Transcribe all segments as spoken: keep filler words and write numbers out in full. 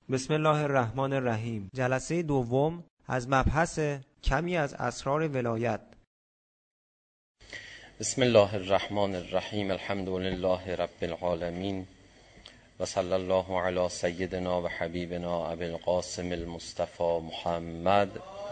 بسم الله الرحمن الرحیم. جلسه دوم از مبحث کمی از اسرار ولایت. بسم الله الرحمن الرحیم. الحمد لله رب العالمین و صلی الله علی سیدنا و حبیبنا ابی القاسم المصطفى محمد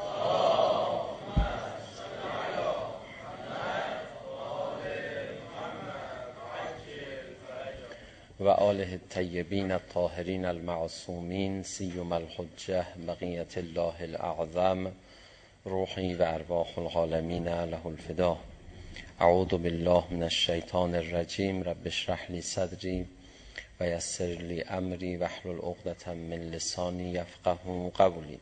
و آله الطیبین الطاهرین المعصومین سیما الحجة بقیة الله الاعظم روحی و ارواح العالمین له الفدا. اعوذ بالله من الشیطان الرجیم. رب اشرح لی صدری و یسر لی امری واحلل عقدة من لسانی یفقهوا قولی.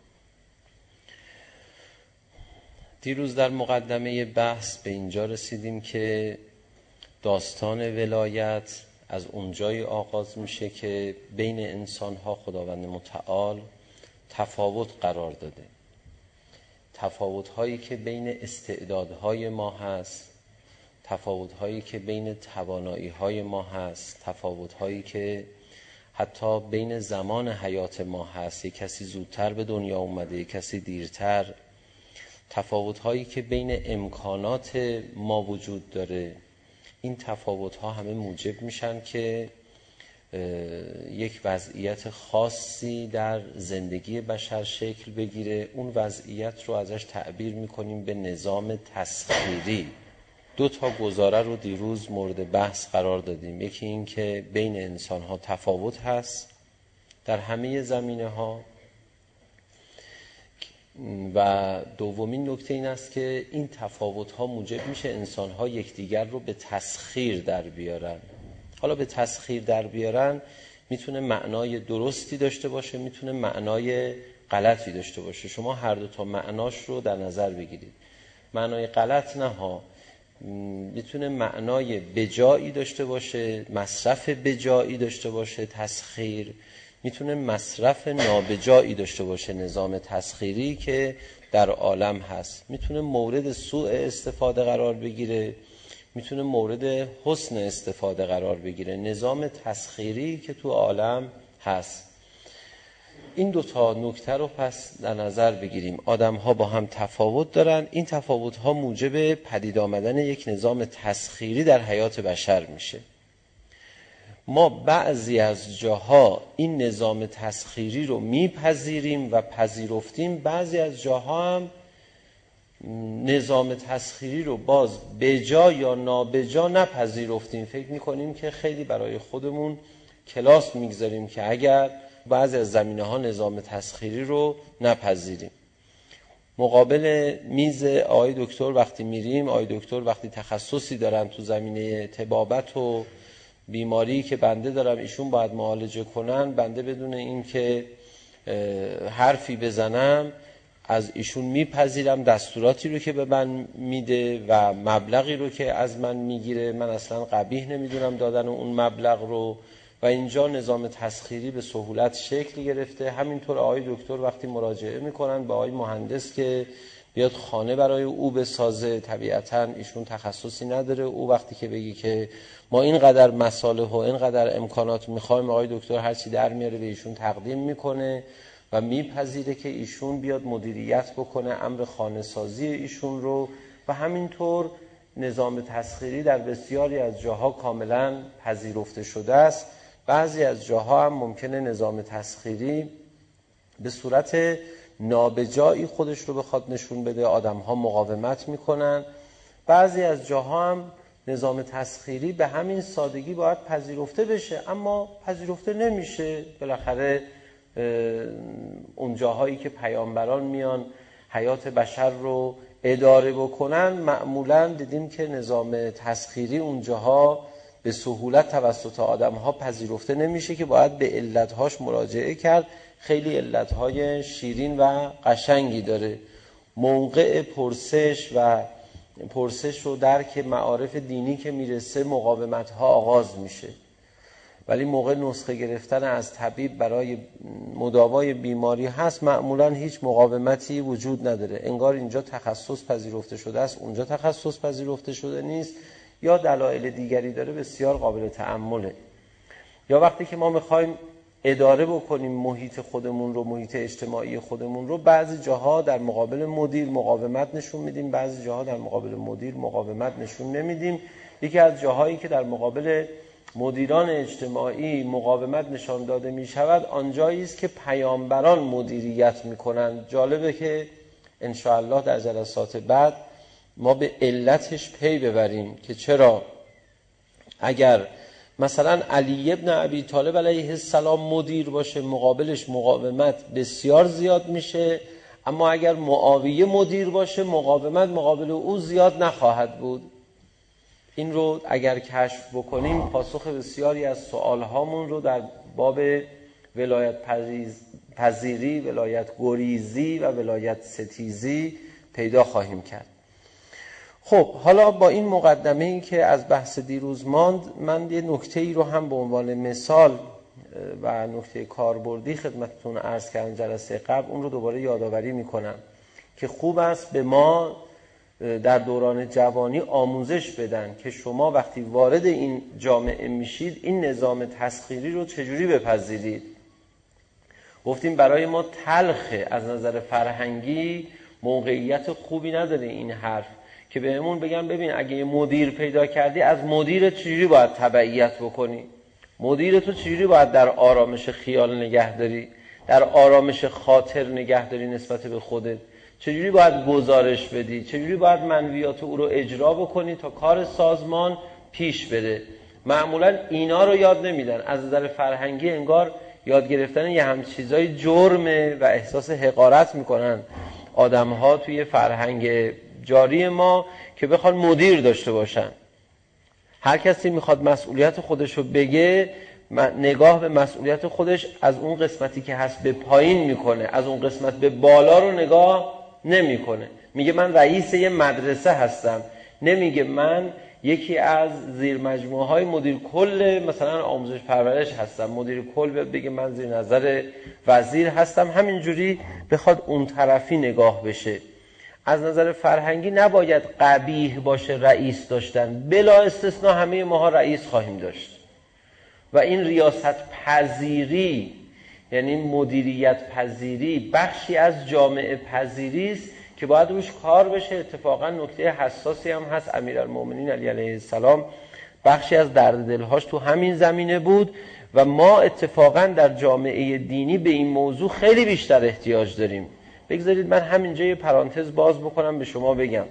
دیروز در مقدمه بحث به اینجا رسیدیم که داستان ولایت از اونجای آغاز میشه که بین انسان‌ها خداوند متعال تفاوت قرار داده. تفاوت‌هایی که بین استعدادهای ما هست، تفاوت‌هایی که بین توانایی‌های ما هست، تفاوت‌هایی که حتی بین زمان حیات ما هست، یک کسی زودتر به دنیا اومده، یک کسی دیرتر، تفاوت‌هایی که بین امکانات ما وجود داره. این تفاوت‌ها همه موجب میشن که یک وضعیت خاصی در زندگی بشر شکل بگیره. اون وضعیت رو ازش تعبیر میکنیم به نظام تسخیری. دو تا گزاره رو دیروز مورد بحث قرار دادیم. یکی این که بین انسان‌ها تفاوت هست در همه زمینه‌ها و دومین نکته این است که این تفاوت‌ها موجب میشه انسان‌ها یکدیگر رو به تسخیر در بیارن. حالا به تسخیر در بیارن میتونه معنای درستی داشته باشه، میتونه معنای غلطی داشته باشه. شما هر دو تا معناش رو در نظر بگیرید. معنای غلط نه ها، میتونه معنای بجایی داشته باشه، مصرف بجایی داشته باشه تسخیر، میتونه مصرف نابجایی داشته باشه نظام تسخیری که در عالم هست. میتونه مورد سوء استفاده قرار بگیره، میتونه مورد حسن استفاده قرار بگیره. نظام تسخیری که تو عالم هست. این دوتا نکته رو پس در نظر بگیریم. آدم ها با هم تفاوت دارن. این تفاوت ها موجب پدید آمدن یک نظام تسخیری در حیات بشر میشه. ما بعضی از جاها این نظام تسخیری رو میپذیریم و پذیرفتیم، بعضی از جاها هم نظام تسخیری رو باز بجا یا نابجا نپذیرفتیم. فکر میکنیم که خیلی برای خودمون کلاس میگذاریم که اگر بعضی از زمینه ها نظام تسخیری رو نپذیریم. مقابل میز آقای دکتر وقتی میریم، آقای دکتر وقتی تخصصی دارن تو زمینه طبابت و بیماری که بنده دارم ایشون باید معالجه کنن، بنده بدون این که حرفی بزنم از ایشون میپذیرم دستوراتی رو که به من میده و مبلغی رو که از من میگیره. من اصلا قبیح نمیدونم دادن اون مبلغ رو و اینجا نظام تسخیری به سهولت شکل گرفته. همینطور آقای دکتر وقتی مراجعه میکنن با آقای مهندس که بیاد خانه برای او بسازه، طبیعتاً ایشون تخصصی نداره. او وقتی که بگی که ما اینقدر مصالح و اینقدر امکانات میخوایم، آقای دکتر هرچی در میاره به ایشون تقدیم میکنه و میپذیره که ایشون بیاد مدیریت بکنه امر خانه سازی ایشون رو. و همینطور نظام تسخیری در بسیاری از جاها کاملا پذیرفته شده است. بعضی از جاها هم ممکنه نظام تسخیری به صورت نابجایی خودش رو بخواد نشون بده، آدم ها مقاومت میکنن. بعضی از جاها هم نظام تسخیری به همین سادگی باید پذیرفته بشه اما پذیرفته نمیشه. بالاخره اون جاهایی که پیامبران میان حیات بشر رو اداره بکنن، معمولا دیدیم که نظام تسخیری اون جاها به سهولت توسط آدم ها پذیرفته نمیشه که باید به علتهاش مراجعه کرد. خیلی علتهای شیرین و قشنگی داره. موقع پرسش و پرسش و درک معارف دینی که میرسه مقاومت ها آغاز میشه، ولی موقع نسخه گرفتن از طبیب برای مداوای بیماری هست معمولا هیچ مقاومتی وجود نداره. انگار اینجا تخصص پذیرفته شده است اونجا تخصص پذیرفته شده نیست، یا دلایل دیگری داره بسیار قابل تأمله. یا وقتی که ما میخوایم اداره بکنیم محیط خودمون رو، محیط اجتماعی خودمون رو. بعضی جاها در مقابل مدیر مقاومت نشون میدیم، بعضی جاها در مقابل مدیر مقاومت نشون نمیدیم. یکی از جاهایی که در مقابل مدیران اجتماعی مقاومت نشان داده می شود آنجایی است که پیامبران مدیریت می کنند. جالبه که انشاءالله در جلسات بعد ما به علتش پی ببریم که چرا اگر مثلا علی ابن ابی طالب علیه السلام مدیر باشه مقابلش مقاومت بسیار زیاد میشه، اما اگر معاویه مدیر باشه مقاومت مقابل او زیاد نخواهد بود. این رو اگر کشف بکنیم پاسخ بسیاری از سوالهامون رو در باب ولایت پذیری، ولایت گریزی و ولایت ستیزی پیدا خواهیم کرد. خب حالا با این مقدمه این که از بحث دیروز ماند، من یه نکته ای رو هم به عنوان مثال و نکته کاربردی خدمتتون عرض کردم جلسه قبل، اون رو دوباره یادآوری میکنم که خوب است به ما در دوران جوانی آموزش بدن که شما وقتی وارد این جامعه میشید این نظام تسخیری رو چجوری بپذیرید. گفتیم برای ما تلخه، از نظر فرهنگی موقعیت خوبی نداره این حرف که بهمون بگم ببین اگه یه مدیر پیدا کردی از مدیرت چجوری باید تبعیت بکنی، مدیرتو چجوری باید در آرامش خیال نگه داری، در آرامش خاطر نگه داری نسبت به خودت، چجوری باید گزارش بدی، چجوری باید منویات او رو اجرا بکنی تا کار سازمان پیش بره. معمولا اینا رو یاد نمیدن. از نظر فرهنگی انگار یاد گرفتن یه هم چیزای جرمه و احساس حقارت میکنن آدم‌ها توی فرهنگ جاری ما که بخوان مدیر داشته باشن. هر کسی میخواد مسئولیت خودش رو بگه، نگاه به مسئولیت خودش از اون قسمتی که هست به پایین میکنه، از اون قسمت به بالا رو نگاه نمیکنه. میگه من رئیس یه مدرسه هستم، نمیگه من یکی از زیر مجموعه های مدیر کل مثلا آموزش پرورش هستم، مدیر کل بگه من زیر نظر وزیر هستم، همینجوری بخواد اون طرفی نگاه بشه. از نظر فرهنگی نباید قبیح باشه رئیس داشتن، بلا استثناء همه ماها رئیس خواهیم داشت و این ریاست پذیری یعنی مدیریت پذیری بخشی از جامعه پذیری است که باید روش کار بشه. اتفاقا نکته حساسی هم هست، امیرالمومنین علی علیه السلام بخشی از درد دلهاش تو همین زمینه بود و ما اتفاقا در جامعه دینی به این موضوع خیلی بیشتر احتیاج داریم. بگذارید من همینجا یه پرانتز باز بکنم به شما بگم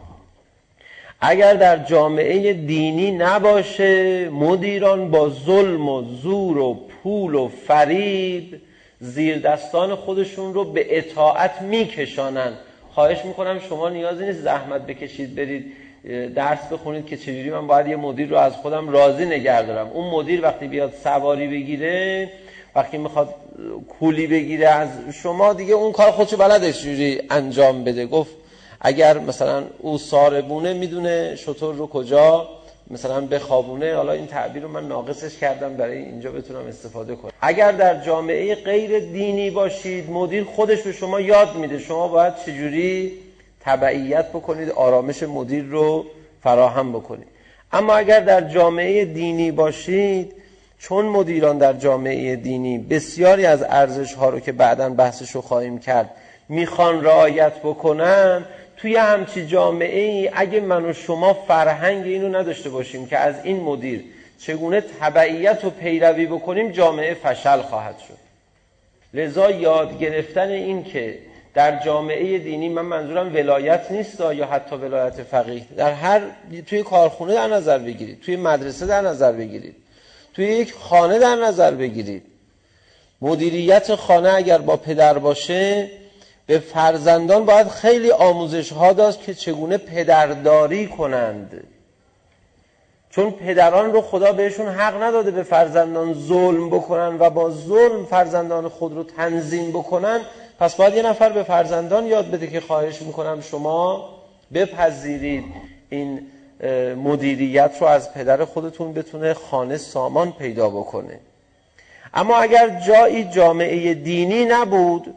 اگر در جامعه دینی نباشه مدیران با ظلم و زور و پول و فریب زیر دستان خودشون رو به اطاعت میکشانن. خواهش میکنم شما نیازی نیست زحمت بکشید برید درس بخونید که چجوری من باید یه مدیر رو از خودم راضی نگه دارم. اون مدیر وقتی بیاد سواری بگیره، وقتی میخواد کولی بگیره از شما، دیگه اون کار خودشو بلده چجوری انجام بده. گفت اگر مثلا او ساربونه میدونه شطور رو کجا مثلا بخوابونه. حالا این تعبیر رو من ناقصش کردم برای اینجا بتونم استفاده کنم. اگر در جامعه غیر دینی باشید مدیر خودش به شما یاد میده شما باید چجوری تبعیت بکنید، آرامش مدیر رو فراهم بکنید. اما اگر در جامعه دینی باشید، چون مدیران در جامعه دینی بسیاری از ارزش ها رو که بعداً بحثش رو خواهیم کرد میخوان رعایت بکنن، توی همچی جامعه ای اگه من و شما فرهنگ اینو نداشته باشیم که از این مدیر چگونه تبعیت و پیروی بکنیم، جامعه فشل خواهد شد. لذا یاد گرفتن این که در جامعه دینی، من منظورم ولایت نیست یا حتی ولایت فقیه، در هر توی کارخونه در نظر بگیرید، توی مدرسه در نظر بگیرید، توی یک خانه در نظر بگیرید، مدیریت خانه اگر با پدر باشه به فرزندان باید خیلی آموزش ها داشت که چگونه پدرداری کنند، چون پدران رو خدا بهشون حق نداده به فرزندان ظلم بکنن و با ظلم فرزندان خود رو تنظیم بکنن. پس باید یه نفر به فرزندان یاد بده که خواهش میکنم شما بپذیرید این مدیریت رو از پدر خودتون بتونه خانه سامان پیدا بکنه. اما اگر جایی جامعه دینی نبود،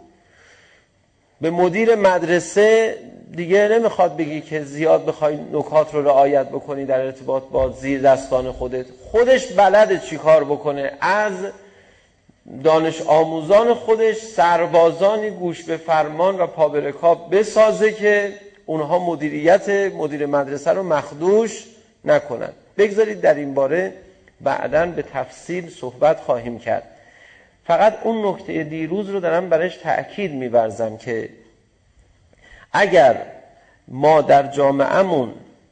به مدیر مدرسه دیگه نمیخواد بگی که زیاد بخوای نکات رو رعایت بکنی در ارتباط با زیر دستان خودت، خودش بلده چی کار بکنه، از دانش آموزان خودش سربازانی گوش به فرمان و پا به رکاب بسازه که اونها مدیریت مدیر مدرسه رو مخدوش نکنن. بگذارید در این باره بعداً به تفصیل صحبت خواهیم کرد. فقط اون نکته دیروز رو دارم برایش تأکید می‌ورزم که اگر ما در جامعهمون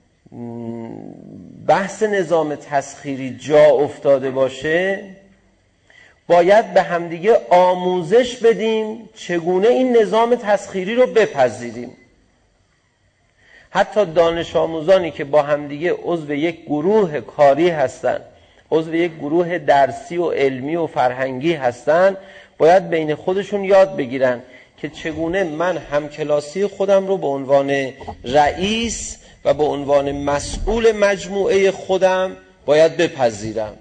بحث نظام تسخیری جا افتاده باشه، باید به همدیگه آموزش بدیم چگونه این نظام تسخیری رو بپذیریم. حتی دانش آموزانی که با همدیگه عضو یک گروه کاری هستن، عضو یک گروه درسی و علمی و فرهنگی هستن، باید بین خودشون یاد بگیرن که چگونه من همکلاسی خودم رو به عنوان رئیس و به عنوان مسئول مجموعه خودم باید بپذیرم.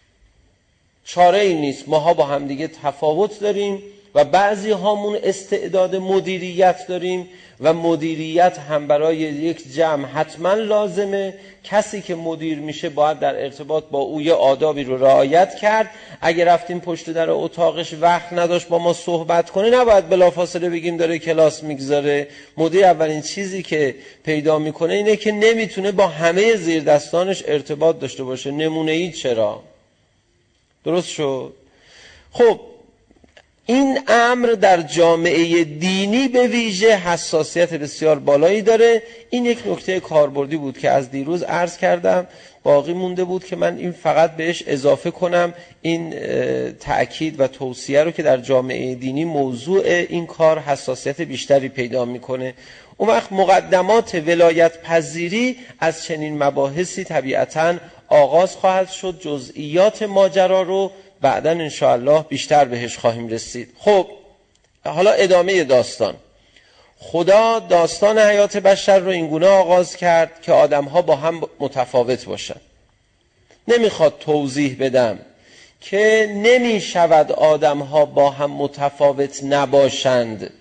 چاره ای نیست، ماها با همدیگه تفاوت داریم و بعضی هامون استعداد مدیریت داریم و مدیریت هم برای یک جمع حتما لازمه. کسی که مدیر میشه باید در ارتباط با او یه آدابی رو رعایت کرد. اگر رفتیم پشت در اتاقش وقت نداشت با ما صحبت کنه، نباید بلافاصله بگیم داره کلاس میگذاره. مدیر اولین چیزی که پیدا میکنه اینه که نمیتونه با همه زیردستانش ارتباط داشته باشه. نمونه ای چرا؟ درست شد؟ خب این امر در جامعه دینی به ویژه حساسیت بسیار بالایی داره. این یک نکته کاربردی بود که از دیروز عرض کردم، باقی مونده بود که من این فقط بهش اضافه کنم، این تأکید و توصیه رو که در جامعه دینی موضوع این کار حساسیت بیشتری پیدا میکنه. اون وقت مقدمات ولایت پذیری از چنین مباحثی طبیعتاً آغاز خواهد شد. جزئیات ماجرا رو بعداً انشاءالله بیشتر بهش خواهیم رسید. خب حالا ادامه داستان. خدا داستان حیات بشر رو اینگونه آغاز کرد که آدم‌ها با هم متفاوت باشن. نمیخواد توضیح بدم که نمی شود آدم‌ها با هم متفاوت نباشند.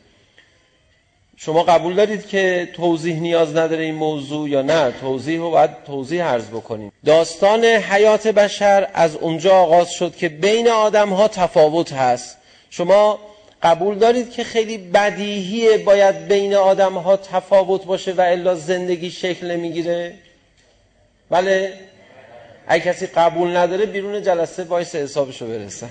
شما قبول دارید که توضیح نیاز نداره این موضوع یا نه؟ توضیح رو باید توضیح عرض بکنیم. داستان حیات بشر از اونجا آغاز شد که بین آدم‌ها تفاوت هست. شما قبول دارید که خیلی بدیهیه باید بین آدم‌ها تفاوت باشه و الا زندگی شکل نمیگیره؟ بله؟ اگه کسی قبول نداره بیرون جلسه وایس حسابشو برسم.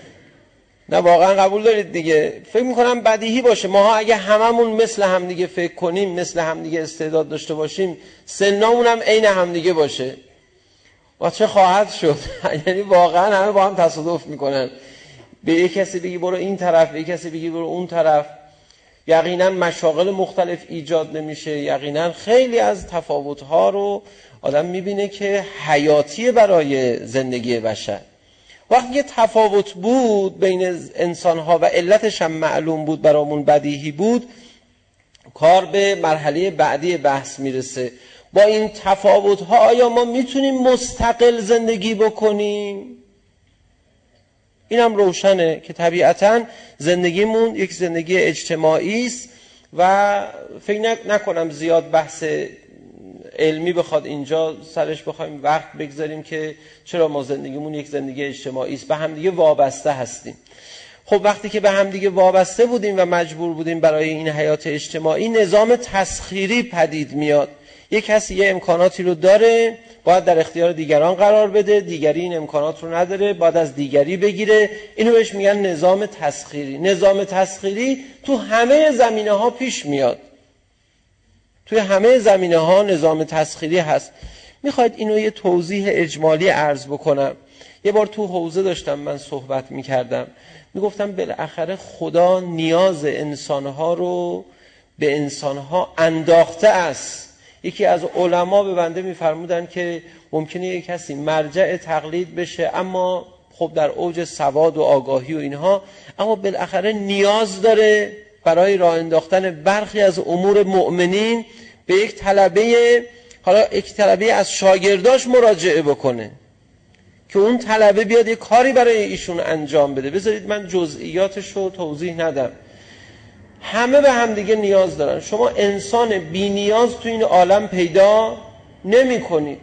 نه واقعا قبول دارید دیگه. فکر میکنم بدیهی باشه ماها اگه هممون مثل همدیگه فکر کنیم، مثل همدیگه استعداد داشته باشیم، سنامون هم عین همدیگه باشه، و چه خواهد شد؟ یعنی واقعا همه با هم تصادف میکنن. به یک کسی بگی برو این طرف، به یک کسی بگی برو اون طرف، یقینا مشاغل مختلف ایجاد نمیشه. یقینا خیلی از تفاوت‌ها رو آدم میبینه که حیاتیه برای زندگی بشر. وقتی که تفاوت بود بین انسان‌ها و علتش هم معلوم بود، برامون بدیهی بود، کار به مرحله بعدی بحث میرسه. با این تفاوت‌ها آیا ما میتونیم مستقل زندگی بکنیم؟ این هم روشنه که طبیعتاً زندگیمون یک زندگی اجتماعی است و فکر نکنم زیاد بحث علمی بخواد اینجا سرش بخوایم وقت بگذاریم که چرا ما زندگیمون یک زندگی اجتماعی است. به هم دیگه وابسته هستیم. خب وقتی که به هم دیگه وابسته بودیم و مجبور بودیم برای این حیات اجتماعی، نظام تسخیری پدید میاد. یک کسی یه امکاناتی رو داره، باید در اختیار دیگران قرار بده، دیگری این امکانات رو نداره، باید از دیگری بگیره. اینو بهش میگن نظام تسخیری. نظام تسخیری تو همه زمینه‌ها پیش میاد. توی همه زمینه‌ها نظام تسخیری هست. میخواید اینو یه توضیح اجمالی عرض بکنم. یه بار تو حوزه داشتم من صحبت میکردم، میگفتم بالاخره خدا نیاز انسانها رو به انسانها انداخته است. یکی از علما به بنده میفرمودن که ممکنه یک کسی مرجع تقلید بشه اما خب در اوج سواد و آگاهی و اینها، اما بالاخره نیاز داره برای راه انداختن برخی از امور مؤمنین به یک طلبه، حالا یک طلبه از شاگرداش مراجعه بکنه که اون طلبه بیاد یک کاری برای ایشون انجام بده. بذارید من جزئیاتش رو توضیح ندم. همه به هم دیگه نیاز دارن. شما انسان بی نیاز تو این عالم پیدا نمی کنید.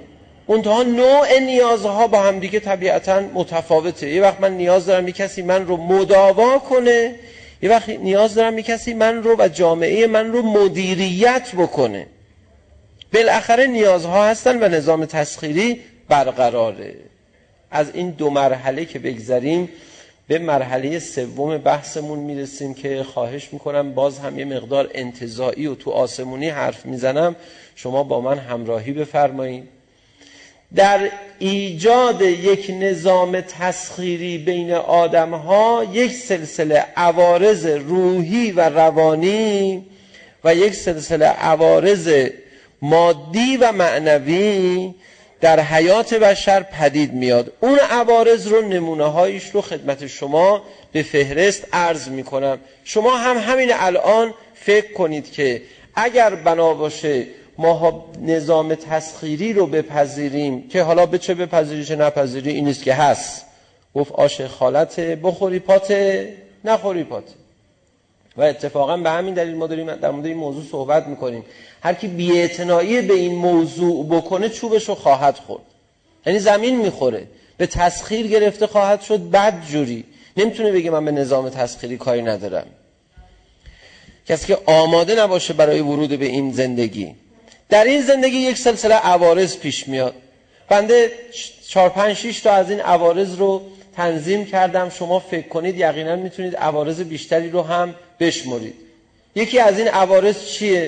منتها نوع نیازها با هم دیگه طبیعتاً متفاوته. یه وقت من نیاز دارم یک کسی من رو مداوا کنه، یه وقت نیاز دارم یک کسی من رو و جامعه من رو مدیریت بکنه. بالاخره نیازها هستن و نظام تسخیری برقراره. از این دو مرحله که بگذریم به مرحله سوم بحثمون میرسیم که خواهش میکنم باز هم یه مقدار انتزاعی و تو آسمونی حرف میزنم، شما با من همراهی بفرمایید. در ایجاد یک نظام تسخیری بین آدم‌ها یک سلسله عوارض روحی و روانی و یک سلسله عوارض مادی و معنوی در حیات بشر پدید میاد. اون عوارض رو نمونه هایش رو خدمت شما به فهرست عرض میکنم. شما هم همین الان فکر کنید که اگر بنا باشه ما نظام تسخیری رو بپذیریم، که حالا به چه بپذیری چه نپذیری این نیست که هست، گفت آش خالت بخوری پاته نخوری پاته. و اتفاقا به همین دلیل ما داریم در مورد این موضوع صحبت میکنیم. هر کی بی‌اعتنایی به این موضوع بکنه چوبش رو خواهد خورد، یعنی زمین میخوره، به تسخیر گرفته خواهد شد. بد جوری نمیتونه بگه من به نظام تسخیری کاری ندارم. کسی که آماده نباشه برای ورود به این زندگی، در این زندگی یک سلسله عوارض پیش میاد. بنده چهار پنج شش تا از این عوارض رو تنظیم کردم. شما فکر کنید یقینا میتونید عوارض بیشتری رو هم بشمرید. یکی از این عوارض چیه؟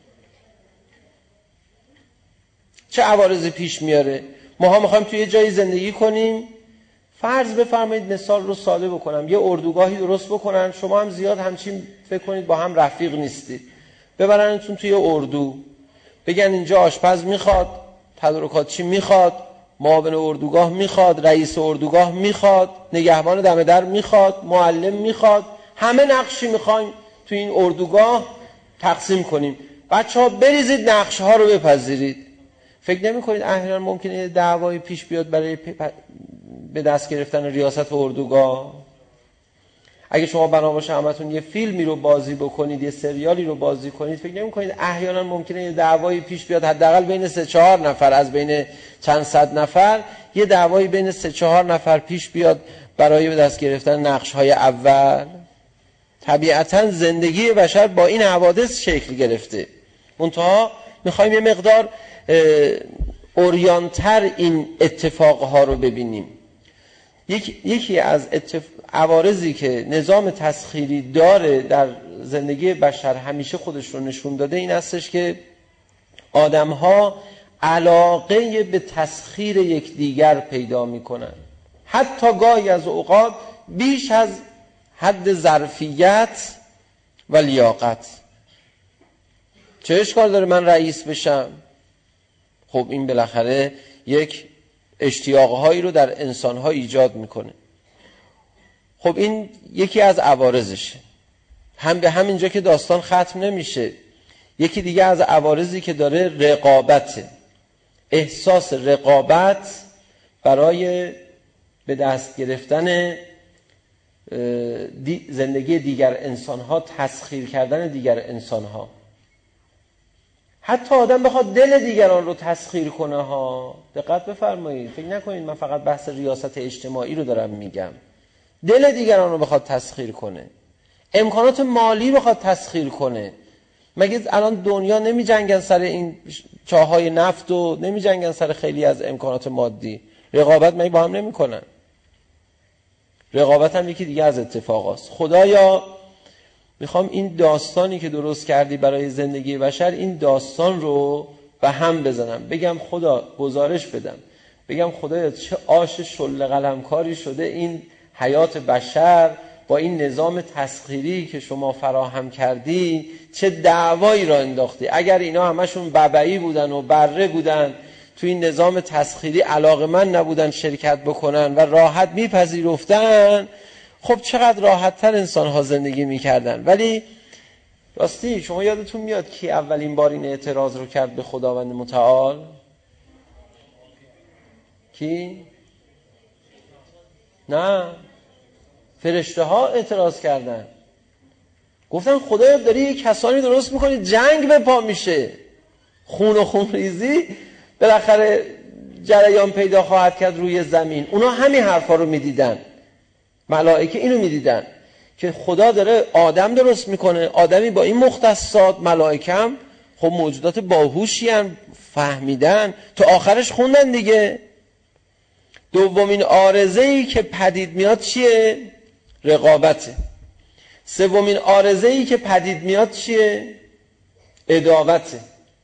چه عوارضی پیش میاره؟ ما ها میخوایم توی یه جایی زندگی کنیم. فرض بفرمایید مثال رو ساده بکنم، یه اردوگاهی درست بکنن، شما هم زیاد همچین فکر کنید با هم رفیق نیستید، ببرنتون توی اردو، بگن اینجا آشپز میخواد، تدارکات چی میخواد، معاون اردوگاه میخواد، رئیس اردوگاه میخواد، نگهبان دم در میخواد، معلم میخواد، همه نقشی میخوایم تو این اردوگاه تقسیم کنیم. بچه‌ها بریزید نقش ها رو بپذیرید. فکر نمی کنید احیانا ممکنه دعوایی پیش بیاد برای به دست گرفتن ریاست اردوگاه؟ اگه شما بنا باشه همتون یه فیلمی رو بازی بکنید، یه سریالی رو بازی کنید، فکر نمی کنید احیانا ممکنه یه دعوایی پیش بیاد حداقل بین سه چهار نفر از بین چند صد نفر، یه دعوایی بین سه چهار نفر پیش بیاد برای به دست گرفتن نقش های اول؟ طبیعتا زندگی بشر با این حوادث شکل گرفته. منتها میخوایم یه مقدار اوریانتر این اتفاقها رو ببینیم. یک، یکی از اتف... عوارضی که نظام تسخیری داره در زندگی بشر همیشه خودش رو نشون داده این هستش که آدم‌ها علاقه به تسخیر یکدیگر پیدا می‌کنن، حتی گاهی از اوقات بیش از حد ظرفیت و لیاقت. چه اشکال داره من رئیس بشم؟ خب این بالاخره یک اشتیاقهایی رو در انسانها ایجاد میکنه. خب این یکی از عوارضشه. هم به همینجا که داستان ختم نمیشه، یکی دیگه از عوارضی که داره رقابته. احساس رقابت برای به دست گرفتن دی زندگی دیگر انسانها، تسخیر کردن دیگر انسانها. حتی آدم بخواد دل دیگران رو تسخیر کنه ها. دقت بفرمایید، فکر نکنید من فقط بحث ریاست اجتماعی رو دارم میگم. دل دیگران رو بخواد تسخیر کنه، امکانات مالی بخواد تسخیر کنه. مگه الان دنیا نمی جنگن سر این چاهای نفت و نمی جنگن سر خیلی از امکانات مادی؟ رقابت مگه با هم نمی کنن؟ رقابت هم یکی دیگه از اتفاقاست. خدایا میخوام این داستانی که درست کردی برای زندگی بشر، این داستان رو به هم بزنم، بگم خدا، گزارش بدم، بگم خدایا چه آش شل قلمکاری شده این حیات بشر با این نظام تسخیری که شما فراهم کردی، چه دعوایی را انداختی. اگر اینا همشون ببعی بودن و بره بودن، تو این نظام تسخیری علاقه‌مند نبودن شرکت بکنن و راحت میپذیرفتن، خب چقدر راحت‌تر انسان‌ها زندگی می‌کردن. ولی راستی شما یادتون میاد کی اولین بار این اعتراض رو کرد به خداوند متعال؟ کی؟ نه، فرشته ها اعتراض کردن، گفتن خدایا داری یک کسانی درست می‌کنی جنگ به پا میشه، خون و خون ریزی، بالاخره جریان پیدا خواهد کرد روی زمین. اونا همین حرفا رو میدیدن، ملائکه اینو میدیدن که خدا داره آدم درست میکنه، آدمی با این مختصات. ملائکه هم خب موجودات باهوشی ان، فهمیدن، تا آخرش خوندن دیگه. دومین عارضه‌ای که پدید میاد چیه؟ رقابته. سومین عارضه‌ای که پدید میاد چیه؟ عداوته.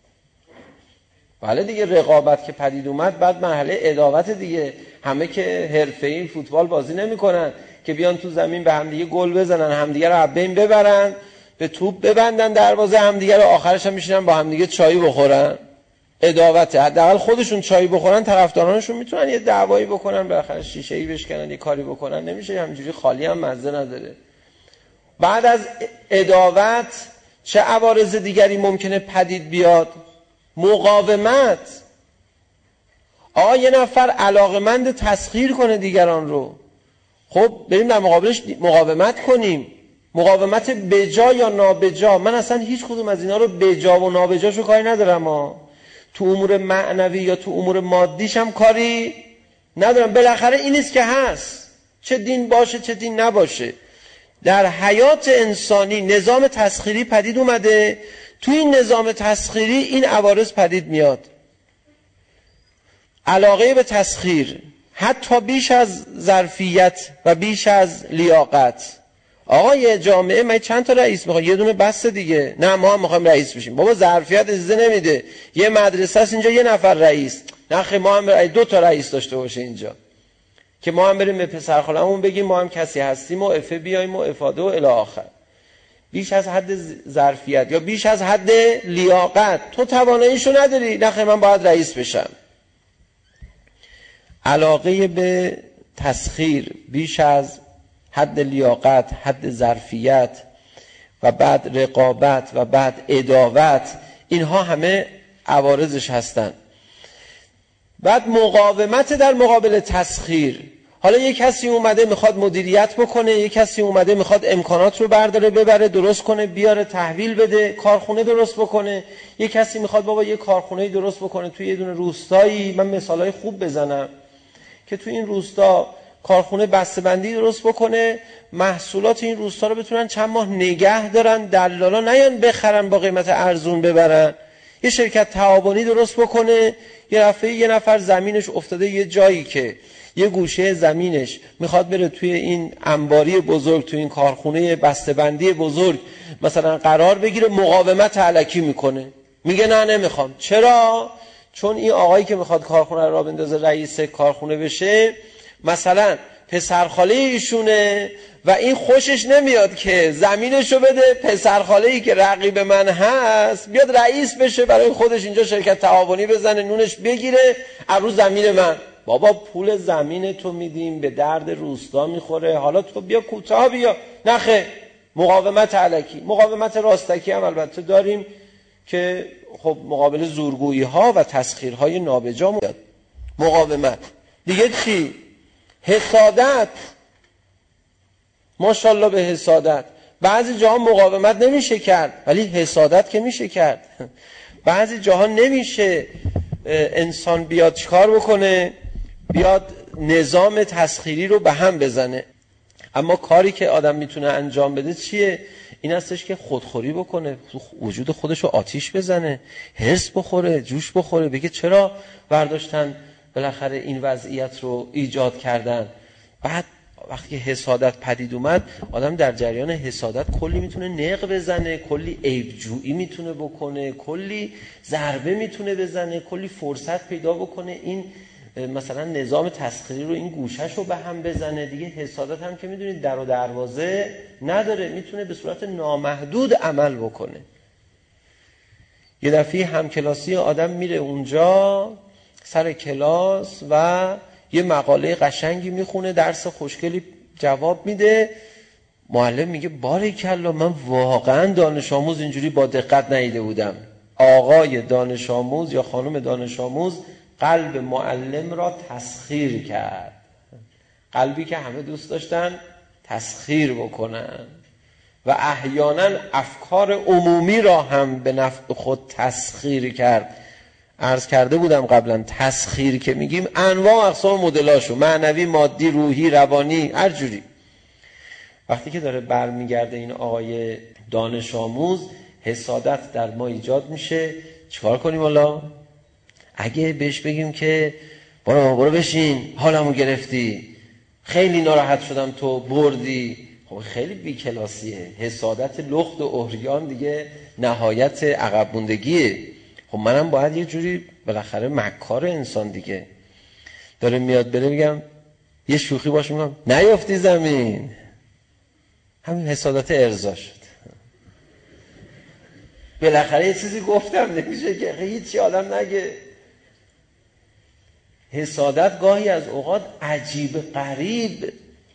بله دیگه، رقابت که پدید اومد، بعد مرحله عداوت دیگه. همه که حرفه‌ای فوتبال بازی نمی‌کنن که بیان تو زمین به همدیگه گل بزنن، همدیگه رو از بین ببرن، به توپ ببندن دروازه همدیگه رو، آخرش هم میشینن با همدیگه چای بخورن. عداوته. حداقل خودشون چای بخورن، طرفدارانشون میتونن یه دعوایی بکنن، بالاخره شیشه‌ای بشکنن، یه کاری بکنن. نمیشه همینجوری خالی هم مزه نداره. بعد از عداوت چه عوارض دیگری ممکنه پدید بیاد؟ مقاومت. آقا یه نفر علاقمند تسخیر کنه دیگران رو، خب بریم در مقابلش مقاومت کنیم. مقاومت بجا یا نابجا. من اصلا هیچ کدوم از اینا رو بجا و نابجاشو کاری ندارم ها. تو امور معنوی یا تو امور مادیش هم کاری ندارم. بالاخره این نیست که هست، چه دین باشه چه دین نباشه. در حیات انسانی نظام تسخیری پدید اومده، تو این نظام تسخیری این عوارض پدید میاد. علاقه به تسخیر، حتی بیش از ظرفیت و بیش از لیاقت. آقا یه جامعه من چند تا رئیس میخوام؟ یه دونه بس دیگه. نه ما هم میخوایم رئیس بشیم. بابا ظرفیت اجازه نمیده. یه مدرسه است اینجا یه نفر رئیس. نه خیلی ما هم دو تا رئیس داشته باشه اینجا، که ما هم بریم به پسرخالمون بگیم ما هم کسی هستیم و افه بیایم و افاده و الی آخر. بیش از حد ظرفیت یا بیش از حد لیاقت. تو تواناییشو نداری. نه خیلی من باید رئیس بشم. علاقه به تسخیر بیش از حد لیاقت، حد ظرفیت و بعد رقابت و بعد عداوت، اینها همه عوارضش هستن. بعد مقاومت در مقابل تسخیر. حالا یک کسی اومده میخواد مدیریت بکنه، یک کسی اومده میخواد امکانات رو برداره ببره درست کنه بیاره تحویل بده، کارخونه درست بکنه. یک کسی میخواد بابا یه کارخونه درست بکنه توی یه دونه روستایی. من مثالای خوب بزنم که توی این روستا کارخونه بسته‌بندی درست بکنه، محصولات این روستا رو بتونن چند ماه نگه دارن، دلالا نیان بخرن با قیمت ارزون ببرن. یه شرکت تعاونی درست بکنه، یه رفعه یه نفر زمینش افتاده یه جایی که یه گوشه زمینش میخواد بره توی این انباری بزرگ، توی این کارخونه بسته‌بندی بزرگ مثلا قرار بگیره، مقاومت علکی میکنه، میگه نه نمیخوام. چرا؟ چون این آقایی که میخواد کارخونه رو راه بندازه رئیس کارخونه بشه، مثلا پسرخاله ایشونه و این خوشش نمیاد که زمینشو بده پسرخاله‌ای که رقیب من هست بیاد رئیس بشه، برای خودش اینجا شرکت تعاونی بزنه، نونش بگیره از رو زمین من. بابا پول زمین تو میدیم، به درد روستا میخوره، حالا تو بیا کوتاه بیا. نخه، مقاومت علکی. مقاومت راستکی هم البته داریم که خب مقابل زورگویی ها و تسخیرهای نابجا میاد. مقاومت دیگه چی؟ حسادت. ماشاءالله به حسادت. بعضی جاها مقاومت نمیشه کرد ولی حسادت که میشه کرد. بعضی جاها نمیشه انسان بیاد چیکار بکنه؟ بیاد نظام تسخیری رو به هم بزنه. اما کاری که آدم میتونه انجام بده چیه؟ این هستش که خودخوری بکنه، وجود خودش رو آتیش بزنه، هرس بخوره، جوش بخوره، بگه چرا برداشتن بالاخره این وضعیت رو ایجاد کردن. بعد وقتی حسادت پدید اومد، آدم در جریان حسادت کلی میتونه نق بزنه، کلی عیبجویی میتونه بکنه، کلی ضربه میتونه بزنه، کلی فرصت پیدا بکنه این مثلا نظام تسخیری رو این گوشش رو به هم بزنه. دیگه حسادت هم که میدونید در و دروازه نداره، میتونه به صورت نامحدود عمل بکنه. یه دفعه همکلاسی آدم میره اونجا سر کلاس و یه مقاله قشنگی میخونه، درس خوشگلی جواب میده، معلم میگه باریکلا من واقعا دانش آموز اینجوری با دقت ندیده بودم. آقای دانش آموز یا خانم دانش آموز قلب معلم را تسخیر کرد. قلبی که همه دوست داشتن تسخیر بکنن و احیانا افکار عمومی را هم به نفع خود تسخیر کرد. عرض کرده بودم قبلا، تسخیر که میگیم انواع و اقسام مدلاشو، معنوی، مادی، روحی، روانی، هر جوری. وقتی که داره برمیگرده این آقای دانش آموز، حسادت در ما ایجاد میشه. چیکار کنیم حالا؟ اگه بهش بگیم که برو برو بشین، حالمو گرفتی، خیلی ناراحت شدم تو بردی، خب خیلی بی‌کلاسیه. حسادت لخت و عریان دیگه نهایت عقب موندگیه. خب منم باید یه جوری بالاخره مکار انسان دیگه داره میاد بره میگم یه شوخی باشه میگم نیافتی زمین، همین حسادت ارضا شد. بالاخره یه چیزی گفتم، نمیشه که هیچی آدم نگه. حسادت گاهی از اوقات عجیب غریب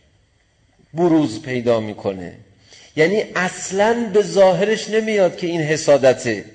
بروز پیدا میکنه، یعنی اصلاً به ظاهرش نمیاد که این حسادته.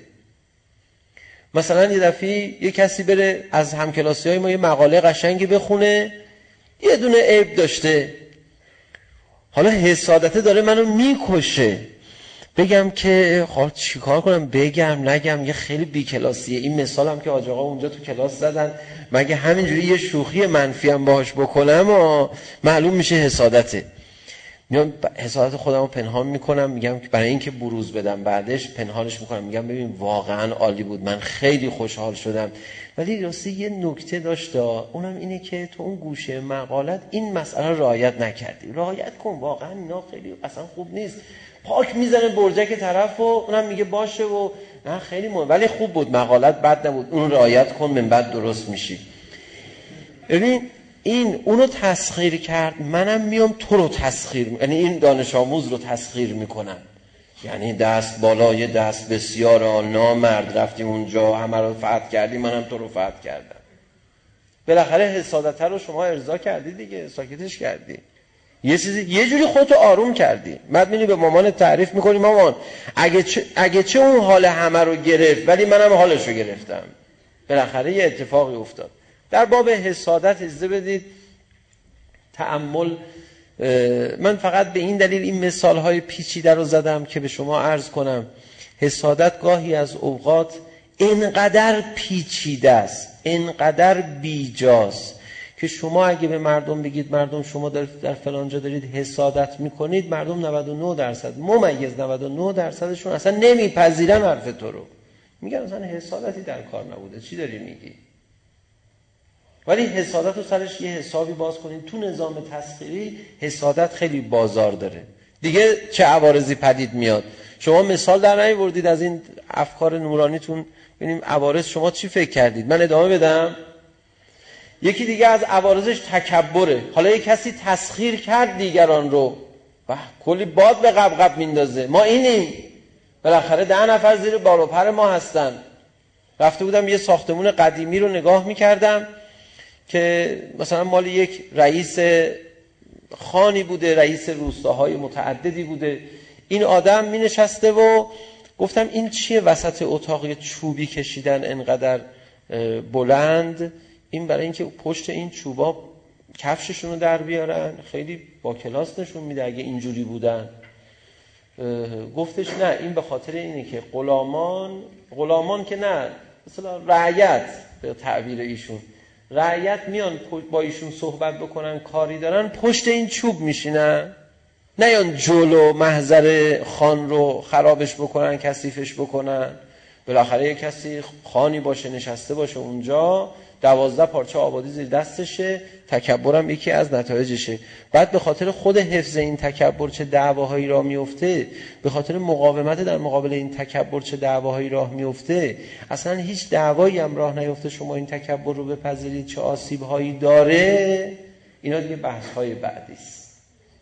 مثلا یه دفعه یه کسی بره از همکلاسی های ما یه مقاله قشنگی بخونه، یه دونه عیب داشته، حالا حسادته داره منو میکشه، بگم که خب چیکار کنم، بگم نگم، یه خیلی بی‌کلاسیه. این مثالم که آج آقا اونجا تو کلاس زدن، مگه همینجوری یه شوخی منفی هم باهاش بکنم و معلوم میشه حسادته. میام حسادت خودمو پنهان میکنم، میگم که برای اینکه بروز بدم بعدش پنهانش میکنم، میگم ببین واقعا عالی بود، من خیلی خوشحال شدم، ولی راستی یه نکته داشت، اونم اینه که تو اون گوشه مقالت این مسئله رعایت نکردی، رعایت کن، واقعا اینا خیلی اصلا خوب نیست. پاک میزنه برجک طرف و اونم میگه باشه و نه خیلی مهم، ولی خوب بود مقالت، بد نبود، اون رعایت کن، من بعد درست میشی. ببین این اونو تسخیر کرد، منم میام تو رو تسخیر، یعنی این دانش آموز رو تسخیر میکنم، یعنی دست بالای دست بسیار آن نامرد، رفتی اونجا همه رو فتح کردی، منم تو رو فتح کردم. بالاخره حسادت رو شما ارضا کردی دیگه، ساکتش کردی، یه چیزی یه جوری خودتو آروم کردی. بعد میبینی به مامان تعریف میکنی مامان اگه چه, اگه چه اون حال همه رو گرفت ولی منم حالش رو گرفتم. بالاخره یه اتفاقی افتاد. در باب حسادت اجازه بدید تأمل، من فقط به این دلیل این مثالهای پیچیده رو زدم که به شما عرض کنم حسادت گاهی از اوقات اینقدر پیچیده است، اینقدر بیجاست که شما اگه به مردم بگید مردم شما در, در فلان جا دارید حسادت میکنید، مردم نود و نه درصد ممیز نود و نه درصدشون اصلا نمیپذیرن حرف تو رو، میگن اصلا حسادتی در کار نبوده، چی داری میگی؟ ولی حسادت رو سرش یه حسابی باز کنید. تو نظام تسخیری حسادت خیلی بازار داره دیگه. چه عوارضی پدید میاد؟ شما مثال در نیاوردید از این افکار نورانیتون، ببینیم عوارض شما چی فکر کردید. من ادامه بدم. یکی دیگه از عوارضش تکبره. حالا یک کسی تسخیر کرد دیگران رو و کلی باد به قبقب میندازه، ما اینیم، بالاخره ده نفر زیر بال و پر ما هستن. رفته بودم یه ساختمون قدیمی رو نگاه میکردم که مثلا مال یک رئیس خانی بوده، رئیس روستاهای متعددی بوده. این آدم می نشسته و گفتم این چیه وسط اتاق چوبی کشیدن انقدر بلند؟ این برای اینکه پشت این چوبا کفششون رو در بیارن. خیلی با کلاس نشون میده اگه اینجوری بودن. گفتش نه این به خاطر اینه که غلامان غلامان که نه مثلا رعیت به تعبیر ایشون، رعیت میان با ایشون صحبت بکنن، کاری دارن، پشت این چوب میشینن، نیان جلو محضر خان رو خرابش بکنن، کثیفش بکنن. بالاخره یک کسی خانی باشه نشسته باشه اونجا، دوازده پارچه آبادی زیر دستشه، تکبرم یکی از نتایجشه. بعد به خاطر خود حفظ این تکبر چه دعواهایی راه میفته، به خاطر مقاومت در مقابل این تکبر چه دعواهایی راه میفته. اصلا هیچ دعوایی هم راه نیفته شما این تکبر رو بپذیرید چه آسیب‌هایی داره. اینا دیگه بحث‌های بعدی است.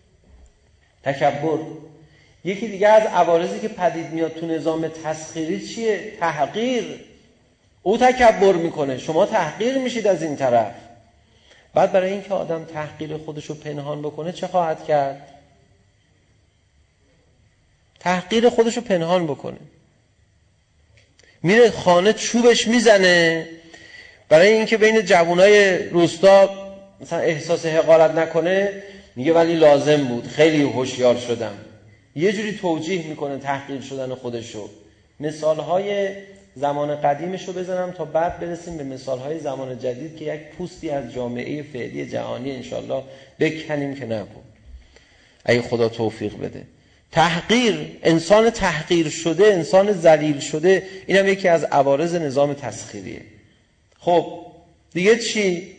تکبر. یکی دیگه از عوارضی که پدید میاد تو نظام تسخیری چیه؟ تحقیر. او تکبر میکنه، شما تحقیر میشید از این طرف. بعد برای اینکه آدم تحقیر خودشو پنهان بکنه چه خواهد کرد؟ تحقیر خودشو پنهان بکنه، میره خانه چوبش میزنه برای اینکه بین جوانای روستا مثلا احساس حقارت نکنه، میگه ولی لازم بود، خیلی هوشیار شدم. یه جوری توجیه میکنه تحقیر شدن خودشو. مثالهای زمان قدیمش رو بزنم تا بعد برسیم به مثالهای زمان جدید که یک پوستی از جامعه فعلی جهانی انشالله بکنیم که نکن. اگه خدا توفیق بده. تحقیر، انسان تحقیر شده، انسان ذلیل شده، این هم یکی از عوارض نظام تسخیریه. خب دیگه چی؟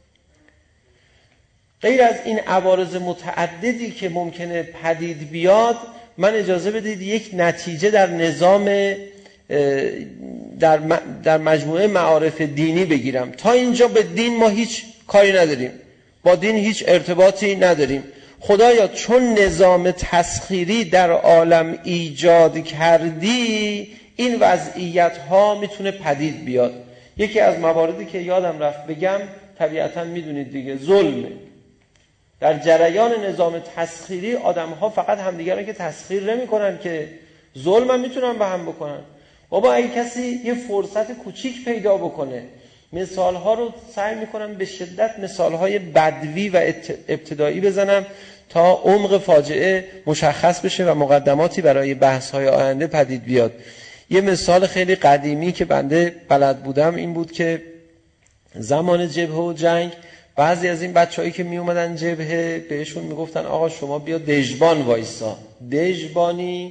غیر از این عوارض متعددی که ممکنه پدید بیاد، من اجازه بدید یک نتیجه در نظام در در مجموعه معارف دینی بگیرم. تا اینجا به دین ما هیچ کاری نداریم، با دین هیچ ارتباطی نداریم. خدایا چون نظام تسخیری در عالم ایجاد کردی، این وضعیت ها میتونه پدید بیاد. یکی از مواردی که یادم رفت بگم، طبیعتا میدونید دیگه، ظلمه. در جریان نظام تسخیری آدم ها فقط همدیگر رو که تسخیر نمی کنن، که ظلم هم میتونن به هم بکنن. بابا اگه کسی یه فرصت کوچیک پیدا بکنه، مثال ها رو سعی میکنم به شدت مثال های بدوی و ابتدایی بزنم تا عمق فاجعه مشخص بشه و مقدماتی برای بحث های آینده پدید بیاد. یه مثال خیلی قدیمی که بنده بلد بودم این بود که زمان جبهه و جنگ بعضی از این بچه‌هایی که می اومدن جبهه بهشون میگفتن آقا شما بیا دژبان وایسا. دژبانی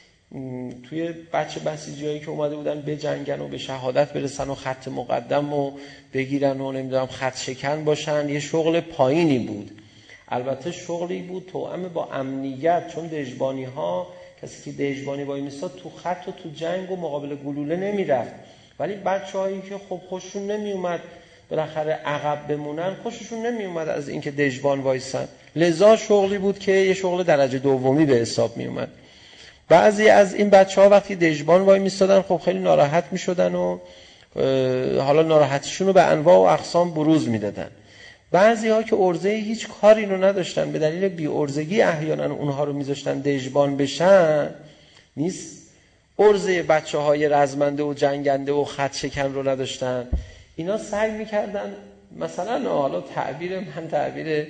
توی بچه بسیجیایی که اومده بودن به جنگن و به شهادت برسن و خط مقدم و بگیرن و نمیدونم خط شکن باشن، یه شغل پایینی بود. البته شغلی بود توأم با امنیت، چون دژبانی ها، کسی که دژبانی وای میستاد تو خط و تو جنگ و مقابل گلوله نمیرفت، ولی بچه‌هایی که خب خوششون نمی اومد بالاخره عقب بمونن، خوششون نمی اومد از اینکه دژبان وایسن، لذا شغلی بود که یه شغل درجه دومی به حساب می اومد. بعضی از این بچه‌ها وقتی دژبان وای میستادن خب خیلی ناراحت میشدن و حالا ناراحتیشون رو به انواع و اقسام بروز میدادن. بعضی ها که عرضه هیچ کاری رو نداشتن، به دلیل بی عرضگی احیانا اونها رو میذاشتن دژبان بشن. نیست عرضه بچه های رزمنده و جنگنده و خط شکن رو نداشتن، اینا سعی میکردن مثلا، حالا تعبیر من تعبیر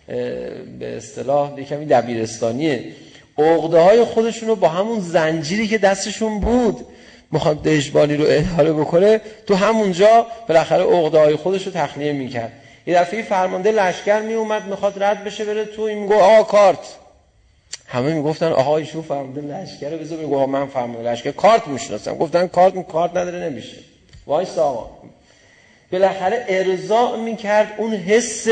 به اصطلاح کمی دبیرستانیه، عقده های خودشون رو با همون زنجیری که دستشون بود میخواد دژبانی رو اداره بکنه، تو همونجا بالاخره عقده های خودش رو تخلیه میکرد. یه دفعه فرمانده لشکر می اومد میخواد رد بشه بره تو، این میگه آقا کارت. همه میگفتن آقا ایشون فرمانده لشکره، بذار میگه آقا من فرمانده لشکر کارت میشناسم. گفتن کارت کارت نداره نمیشه، وایس آقا. بالاخره ارضاء میکرد اون حس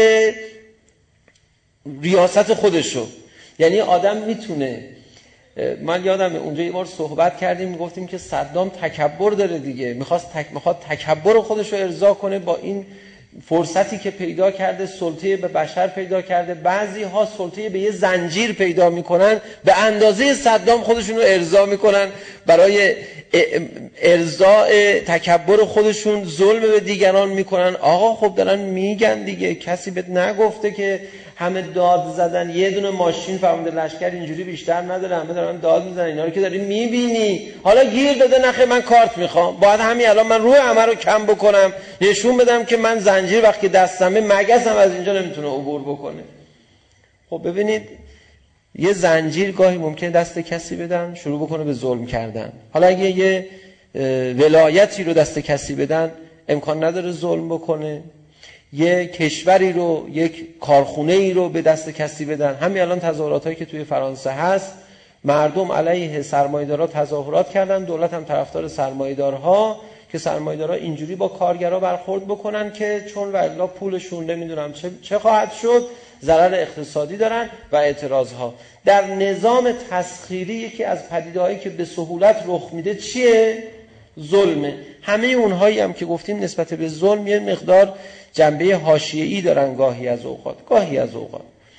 ریاست خودشو. یعنی آدم میتونه، من یادم اونجا یه بار صحبت کردیم میگفتیم که صدام تکبر داره دیگه، میخواست تک... میخواد تکبر خودشو ارضا کنه با این فرصتی که پیدا کرده، سلطه به بشر پیدا کرده. بعضی ها سلطه به یه زنجیر پیدا میکنن، به اندازه صدام خودشون رو ارضا میکنن، برای ارضاء تکبر خودشون ظلم به دیگران میکنن. آقا خب دارن میگن دیگه، کسی بهت نگفته که همه داد زدن یه دونه ماشین فرمانده لشکر اینجوری بیشتر نداره، همه دارن داد میزنن، اینا رو که داری میبینی. حالا گیر داده نخه من کارت میخوام، باید همین الان من روی همه رو کم بکنم، نشون بدم که من زنجیر وقتی دستمه مگسم از اینجا نمیتونه عبور بکنه. خب ببینید یه زنجیر گاهی ممکنه دست کسی بدن شروع بکنه به ظلم کردن. حالا اگه یه ولایتی رو دست کسی بدن امکان نداره ظلم بکنه. یه کشوری رو، یک کارخونه ای رو به دست کسی بدن. همین الان تظاهراتایی که توی فرانسه هست، مردم علیه سرمایه‌دارا تظاهرات کردن، دولت هم طرفدار سرمایه‌دارها که سرمایه‌دارا اینجوری با کارگرا برخورد بکنن که چون والا پولشون نمیدونم چه چه خواهد شد، ضرر اقتصادی دارن و اعتراضها. در نظام تسخیری یکی از پدیده‌هایی که به سهولت رخ میده چیه؟ ظلمه. همه اونهایی هم که گفتیم نسبت به ظلم یه مقدار جنبه حاشیه‌ای دارن گاهی از اوقات گاهی از اوقات.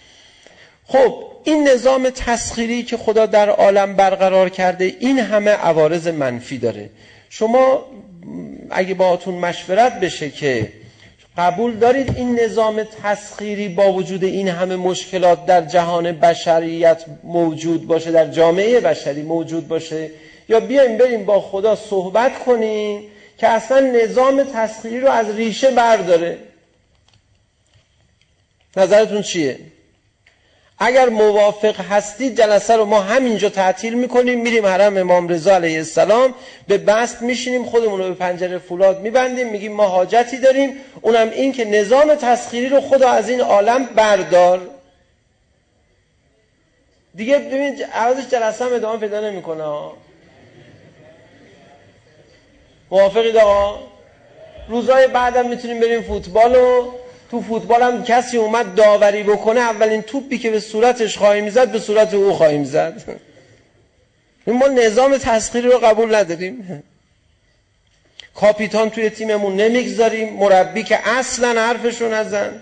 خب این نظام تسخیری که خدا در عالم برقرار کرده این همه عوارض منفی داره. شما اگه باهاتون مشورت بشه که قبول دارید این نظام تسخیری با وجود این همه مشکلات در جهان بشریت موجود باشه، در جامعه بشری موجود باشه، یا بیایم بریم با خدا صحبت کنیم که اصلا نظام تسخیری رو از ریشه برداره. نظرتون چیه؟ اگر موافق هستید جلسه رو ما همینجا تعطیل میکنیم، میریم حرم امام رضا علیه السلام، به بست میشینیم، خودمون رو به پنجره فولاد میبندیم، میگیم ما حاجتی داریم، اونم این که نظام تسخیری رو خدا از این عالم بردار. دیگه ببین عوضش جلسه هم ادامه پیدا نمیکنه. موافقید آقا؟ روزهای بعدم میتونیم بریم فوتبال و تو فوتبال هم کسی اومد داوری بکنه، اولین توپی که به صورتش خواهیم زد به صورت او خواهیم زد. ما نظام تسخیری رو قبول نداریم. کاپیتان توی تیممون نمیگذاریم، مربی که اصلا حرفشو نزن،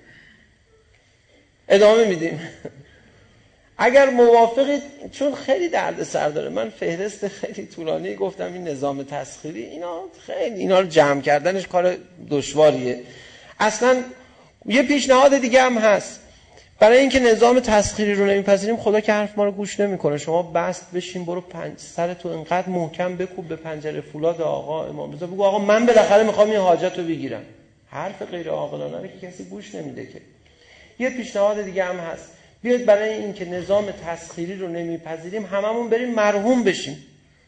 ادامه میدیم. اگر موافقید، چون خیلی درد سر داره، من فهرست خیلی طولانی گفتم این نظام تسخیری، اینا خیلی اینا رو جمع کردنش کار دشواریه. اصلا یه پیشنهاد دیگه هم هست، برای اینکه نظام تسخیری رو نمیپذیریم، خدا که حرف ما رو گوش نمیکنه، شما بست بشین، برو پنج سرتو اینقدر محکم بکوب به پنجره فولاد آقا امام رضا، بگو آقا من بالاخره میخوام این حاجت رو بگیرم. حرف غیر عاقلانه رو که کسی گوش نمیده که. یه پیشنهاد دیگه هم هست، بیاید برای اینکه نظام تسخیری رو نمیپذیریم هممون بریم مرحوم بشیم،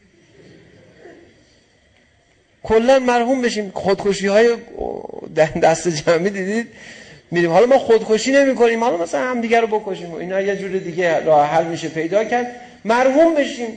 کلا مرحوم بشیم. خودکشی های دست جمعی دیدید میریم، حالا ما خودکشی نمی کنیم، حالا مثلا هم دیگه رو بکشیم و اینا یه جور دیگه راه حل میشه پیدا کرد، مرحوم بشیم.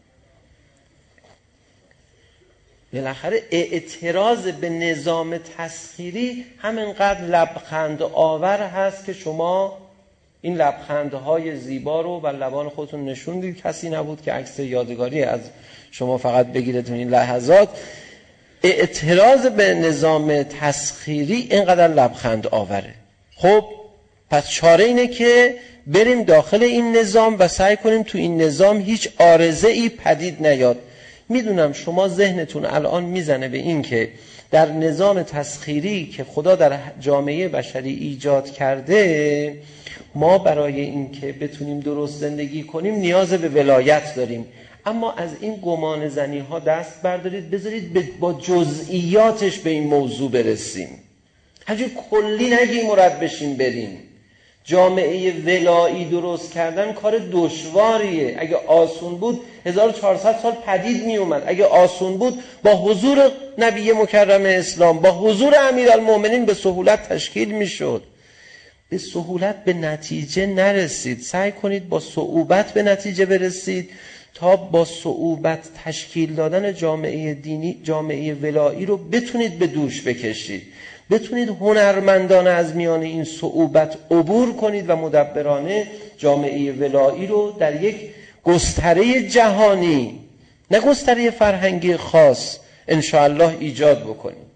بالاخره اعتراض به نظام تسخیری همینقدر لبخند آور هست که شما این لبخندهای زیبا رو بر لبان خودتون نشون دید. کسی نبود که عکس یادگاری از شما فقط بگیره تو این لحظات. اعتراض به نظام تسخیری اینقدر لبخند آوره. خب پس چاره اینه که بریم داخل این نظام و سعی کنیم تو این نظام هیچ عارضه ای پدید نیاد. میدونم شما ذهنتون الان میزنه به این که در نظام تسخیری که خدا در جامعه بشری ایجاد کرده، ما برای این که بتونیم درست زندگی کنیم نیاز به ولایت داریم. اما از این گمان زنی ها دست بردارید، بذارید با جزئیاتش به این موضوع برسیم. همجور کلی نگیم و رد بشیم بریم. جامعه ولایی درست کردن کار دشواریه. اگه آسون بود هزار و چهارصد سال پدید می اومد. اگه آسون بود با حضور نبی مکرم اسلام، با حضور امیرالمومنین به سهولت تشکیل می شد. به سهولت به نتیجه نرسید. سعی کنید با صعوبت به نتیجه برسید تا با صعوبت تشکیل دادن جامعه دینی، جامعه ولایی رو بتونید به دوش بکشید، بتونید هنرمندانه از میان این صعوبت عبور کنید و مدبرانه جامعه ولایی رو در یک گستره جهانی، نه گستره فرهنگی خاص، انشاءالله ایجاد بکنید.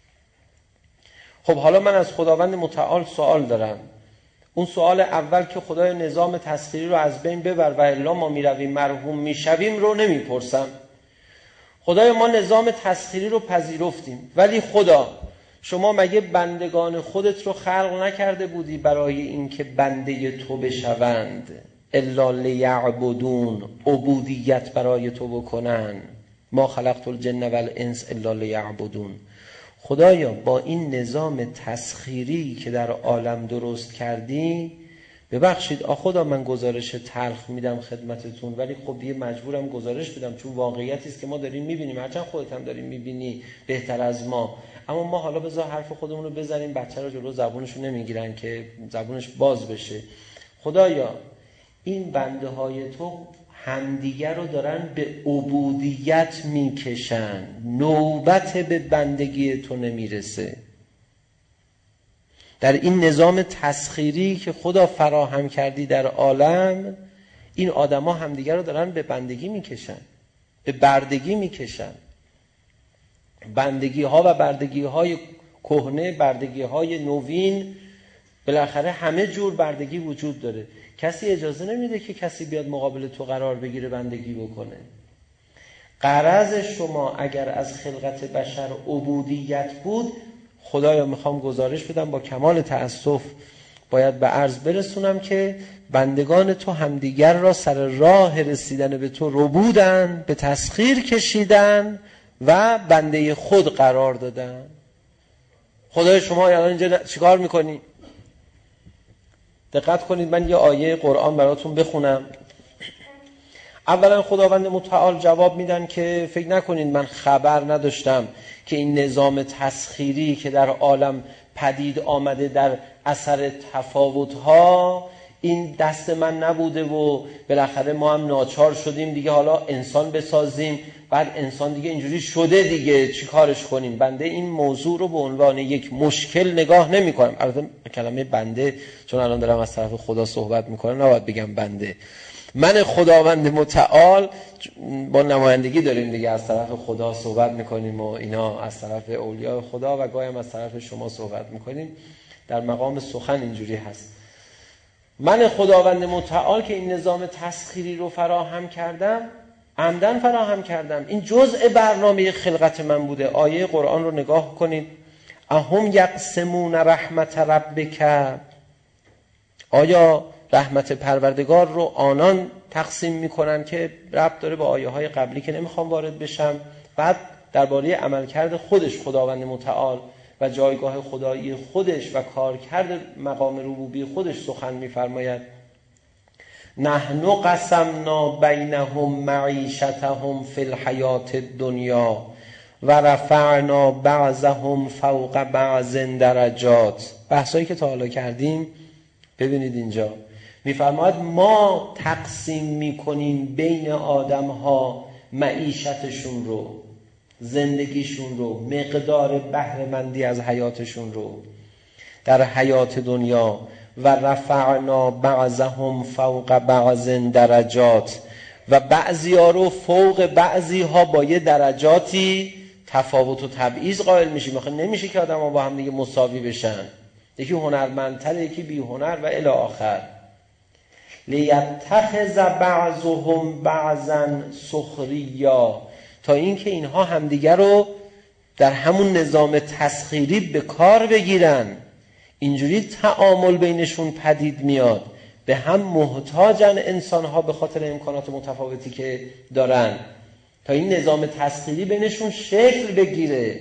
خب حالا من از خداوند متعال سوال دارم. اون سوال اول که خدای نظام تسخیری رو از بین ببر و الا ما میرویم مرحوم میشویم رو نمیپرسم. خدای ما نظام تسخیری رو پذیرفتیم، ولی خدا شما مگه بندگان خودت رو خلق نکرده بودی برای اینکه بنده تو بشوند؟ الا لیعبدون، عبودیت برای تو بکنن. ما خلقت الجن والانس الا لیعبدون. خدایا با این نظام تسخیری که در عالم درست کردی، ببخشید آ خدا من گزارش تلخ میدم خدمتتون، ولی خب یه مجبورم گزارش بدم چون واقعیتی است که ما داریم میبینیم، هرچند خودت هم داریم میبینی بهتر از ما. اما ما حالا بذار حرف خودمون رو بزنیم، بچه رو جلو زبونشو نمیگیرن که زبونش باز بشه. خدایا این بنده های تو همدیگر رو دارن به عبودیت میکشن، نوبت به بندگی تو نمیرسه. در این نظام تسخیری که خدا فراهم کردی در عالم، این آدما همدیگر رو دارن به بندگی میکشن، به بردگی میکشن. بندگی ها و بردگی های کهنه، بردگی های نوین، بالاخره همه جور بردگی وجود داره. کسی اجازه نمیده که کسی بیاد مقابل تو قرار بگیره بندگی بکنه. غرض شما اگر از خلقت بشر عبودیت بود، خدایا میخوام گزارش بدم با کمال تأسف باید به عرض برسونم که بندگان تو همدیگر را سر راه رسیدن به تو ربودن، به تسخیر کشیدن و بنده خود قرار دادن. خدای شما الان اینجا چیکار میکنی؟ دقت کنید من یه آیه قرآن براتون بخونم. اولا خداوند متعال جواب میدن که فکر نکنید من خبر نداشتم که این نظام تسخیری که در عالم پدید آمده در اثر تفاوت‌ها این دست من نبوده و بالاخره ما هم ناچار شدیم دیگه حالا انسان بسازیم، بعد انسان دیگه اینجوری شده دیگه چی کارش کنیم. بنده این موضوع رو به عنوان یک مشکل نگاه نمی کنم. البته کلمه بنده چون الان دارم از طرف خدا صحبت میکنم نباید بگم بنده. من خداوند متعال با نمایندگی داریم دیگه، از طرف خدا صحبت میکنیم و اینا، از طرف اولیاء خدا و گاهی هم از طرف شما صحبت میکنیم. در مقام سخن اینجوری هست. من خداوند متعال که این نظام تسخیری رو فراهم کردم، عمدن فراهم کردم، این جزء برنامه خلقت من بوده. آیه قرآن رو نگاه کنید. اهم یقسمون رحمت ربک، آیا رحمت پروردگار رو آنان تقسیم میکنن که ربط داره به آیه های قبلی که نمیخوام وارد بشم. بعد درباره عملکرد خودش خداوند متعال و جایگاه خدایی خودش و کارکرد مقام ربوبی خودش سخن میفرماید. نحن قسمنا بینهم معیشتهم فی الحیات الدنیا و رفعنا بعضهم فوق بعض درجات. بحثایی که تا حالا کردیم ببینید اینجا میفرماید ما تقسیم میکنیم بین آدم ها معیشتشون رو، زندگیشون رو، مقدار بهره‌مندی از حیاتشون رو در حیات دنیا. و رفعنا بعضهم فوق بعض درجات، و بعضی ها رو فوق بعضی ها با یه درجاتی تفاوت و تبعیض قائل میشیم. آخه نمیشه که آدم ها با هم دیگه مساوی بشن، یکی هنرمندتر یکی بی هنر و الی آخر. لیتخذ بعضهم بعضا سخریا، تا اینکه اینها همدیگر رو در همون نظام تسخیری به کار بگیرن. اینجوری تعامل بینشون پدید میاد، به هم محتاجن انسانها به خاطر امکانات متفاوتی که دارن، تا این نظام تسخیری بینشون شکل بگیره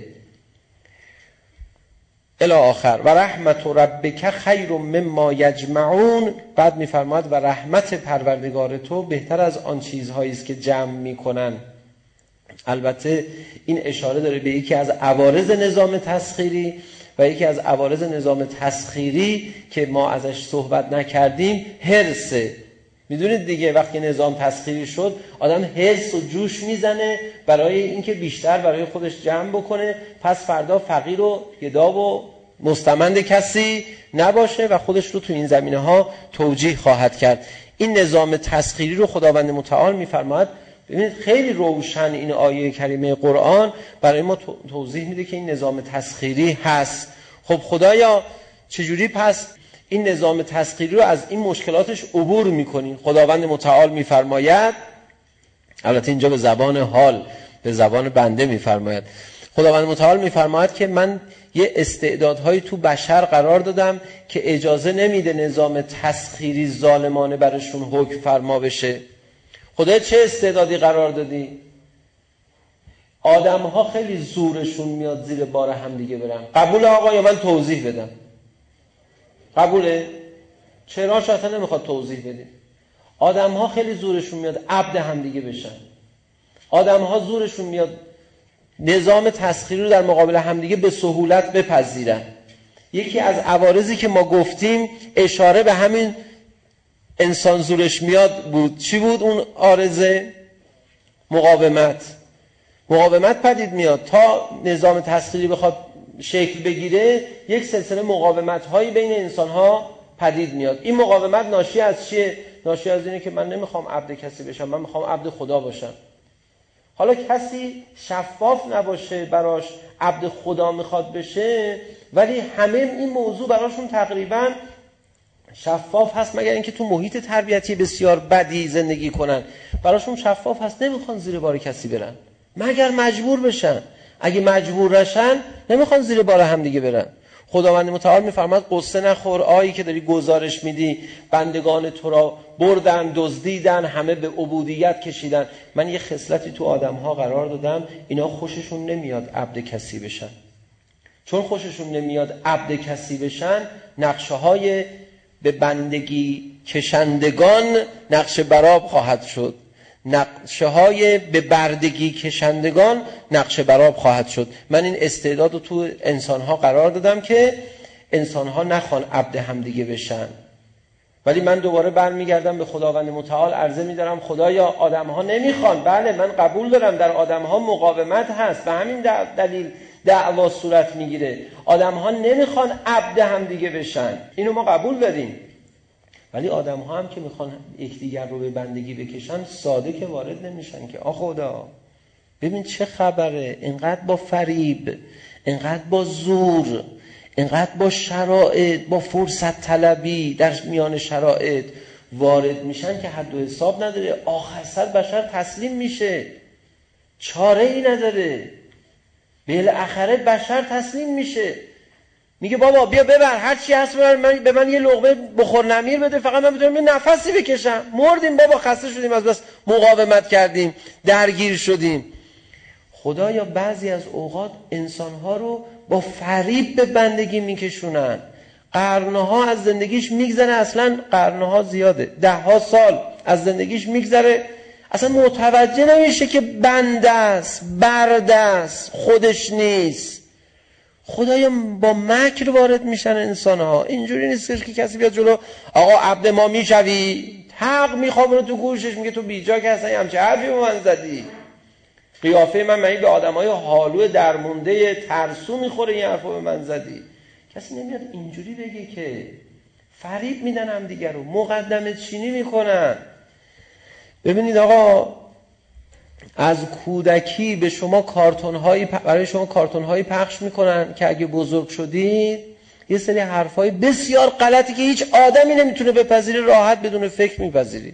الی آخر. و رحمت ربک خیر مما یجمعون. بعد میفرماید و رحمت پروردگار تو بهتر از آن چیزهایی است که جمع میکنن. البته این اشاره داره به یکی از عوارض نظام تسخیری، و یکی از عوارض نظام تسخیری که ما ازش صحبت نکردیم حرصه. میدونید دیگه وقتی نظام تسخیری شد آدم حرص و جوش میزنه برای اینکه بیشتر برای خودش جمع بکنه، پس فردا فقیر و گدا و مستمند کسی نباشه و خودش رو تو این زمینه ها توجیه خواهد کرد. این نظام تسخیری رو خداوند متعال میفرماید. ببینید خیلی روشن این آیه کریمه قرآن برای ما توضیح میده که این نظام تسخیری هست. خب خدایا چجوری پس این نظام تسخیری رو از این مشکلاتش عبور میکنین؟ خداوند متعال میفرماید، البته اینجا به زبان حال، به زبان بنده میفرماید. خداوند متعال میفرماید که من یه استعدادهایی تو بشر قرار دادم که اجازه نمیده نظام تسخیری ظالمانه برشون حکم فرما بشه. خدا چه استعدادی قرار دادی؟ آدم ها خیلی زورشون میاد زیر بار هم دیگه برن. قبول آقا یا من توضیح بدم؟ قبوله؟ چرا شاید نمیخواد توضیح بدیم؟ آدم ها خیلی زورشون میاد عبد هم دیگه بشن. آدم ها زورشون میاد نظام تسخیری رو در مقابل هم دیگه به سهولت بپذیرن. یکی از عوارضی که ما گفتیم اشاره به همین انسان زورش میاد بود. چی بود اون عارضه؟ مقاومت. مقاومت پدید میاد. تا نظام تسخیری بخواد شکل بگیره یک سلسله مقاومت هایی بین انسان ها پدید میاد. این مقاومت ناشی از چیه؟ ناشی از اینه که من نمیخوام عبد کسی بشم، من میخوام عبد خدا باشم. حالا کسی شفاف نباشه براش عبد خدا میخواد بشه، ولی همه این موضوع براشون تقریبا شفاف هست، مگر اینکه تو محیط تربیتی بسیار بدی زندگی کنن. براشون شفاف هست، نمیخوان زیر بار کسی برن مگر مجبور بشن. اگه مجبور نشن نمیخوان زیر بار هم دیگه برن. خداوند متعال میفرماد قصه نخور، آیی که داری گزارش میدی بندگان تو را بردن، دزدیدن، همه به عبودیت کشیدن. من یه خصلتی تو آدم ها قرار دادم، اینا خوششون نمیاد عبد کسی بشن. چون خوششون نمیاد عبد کسی بشن، نقشه های به بندگی کشندگان نقش برآب خواهد شد. نقشه های به بردگی کشندگان نقش برآب خواهد شد. من این استعداد رو تو انسان‌ها قرار دادم که انسان‌ها نخوان عبد همدیگه بشن. ولی من دوباره برمیگردم به خداوند متعال، عرضه می‌دارم خدایا آدم‌ها نمیخوان. بله من قبول دارم در آدم‌ها مقاومت هست، به همین دلیل دعوا صورت میگیره. آدم‌ها نمیخوان عبد همدیگه بشن، اینو ما قبول داریم. ولی آدم‌ها هم که میخوان یکدیگر رو به بندگی بکشن ساده که وارد نمیشن که آ خدا ببین چه خبره، اینقدر با فریب، اینقدر با زور، اینقدر با شرایط، با فرصت طلبی در میان شرایط وارد میشن که حد و حساب نداره. آخر سر بشر تسلیم میشه، چاره ای نداره، بالاخره بشر تسلیم میشه، میگه بابا بیا ببر هر چی هست ببر، من به من یه لقمه بخور نمیر بده، فقط من بتونم یه نفسی بکشم. مردیم بابا، خسته شدیم، از بس مقاومت کردیم، درگیر شدیم. خدایا بعضی از اوقات انسانها رو با فریب به بندگی میکشونن. قرنها از زندگیش میگذره، اصلا قرنها زیاده، ده ها سال از زندگیش میگذره، اصلا متوجه نمیشه که بنده است، برده است، خودش نیست. خدایا با مکر وارد میشن انسان‌ها. اینجوری نیست که کسی بیاد جلو آقا عبد ما میشوی، حق میخوابونه تو گوشش، میگه تو بیجا که اصلا همچه حرفی به من زدی. قیافه من مگه به آدمای حالو درمونده ترسو میخوره این حرفو به من زدی؟ کسی نمیاد اینجوری بگه که. فریب میدن هم دیگر رو، مقدمه چینی میکنن. ببینید آقا، از کودکی به شما کارتون‌هایی برای شما کارتون‌هایی پخش میکنن که اگه بزرگ شدید یه سری حرفای بسیار غلطی که هیچ آدمی نمیتونه بپذیره راحت بدون فکر میپذیرید.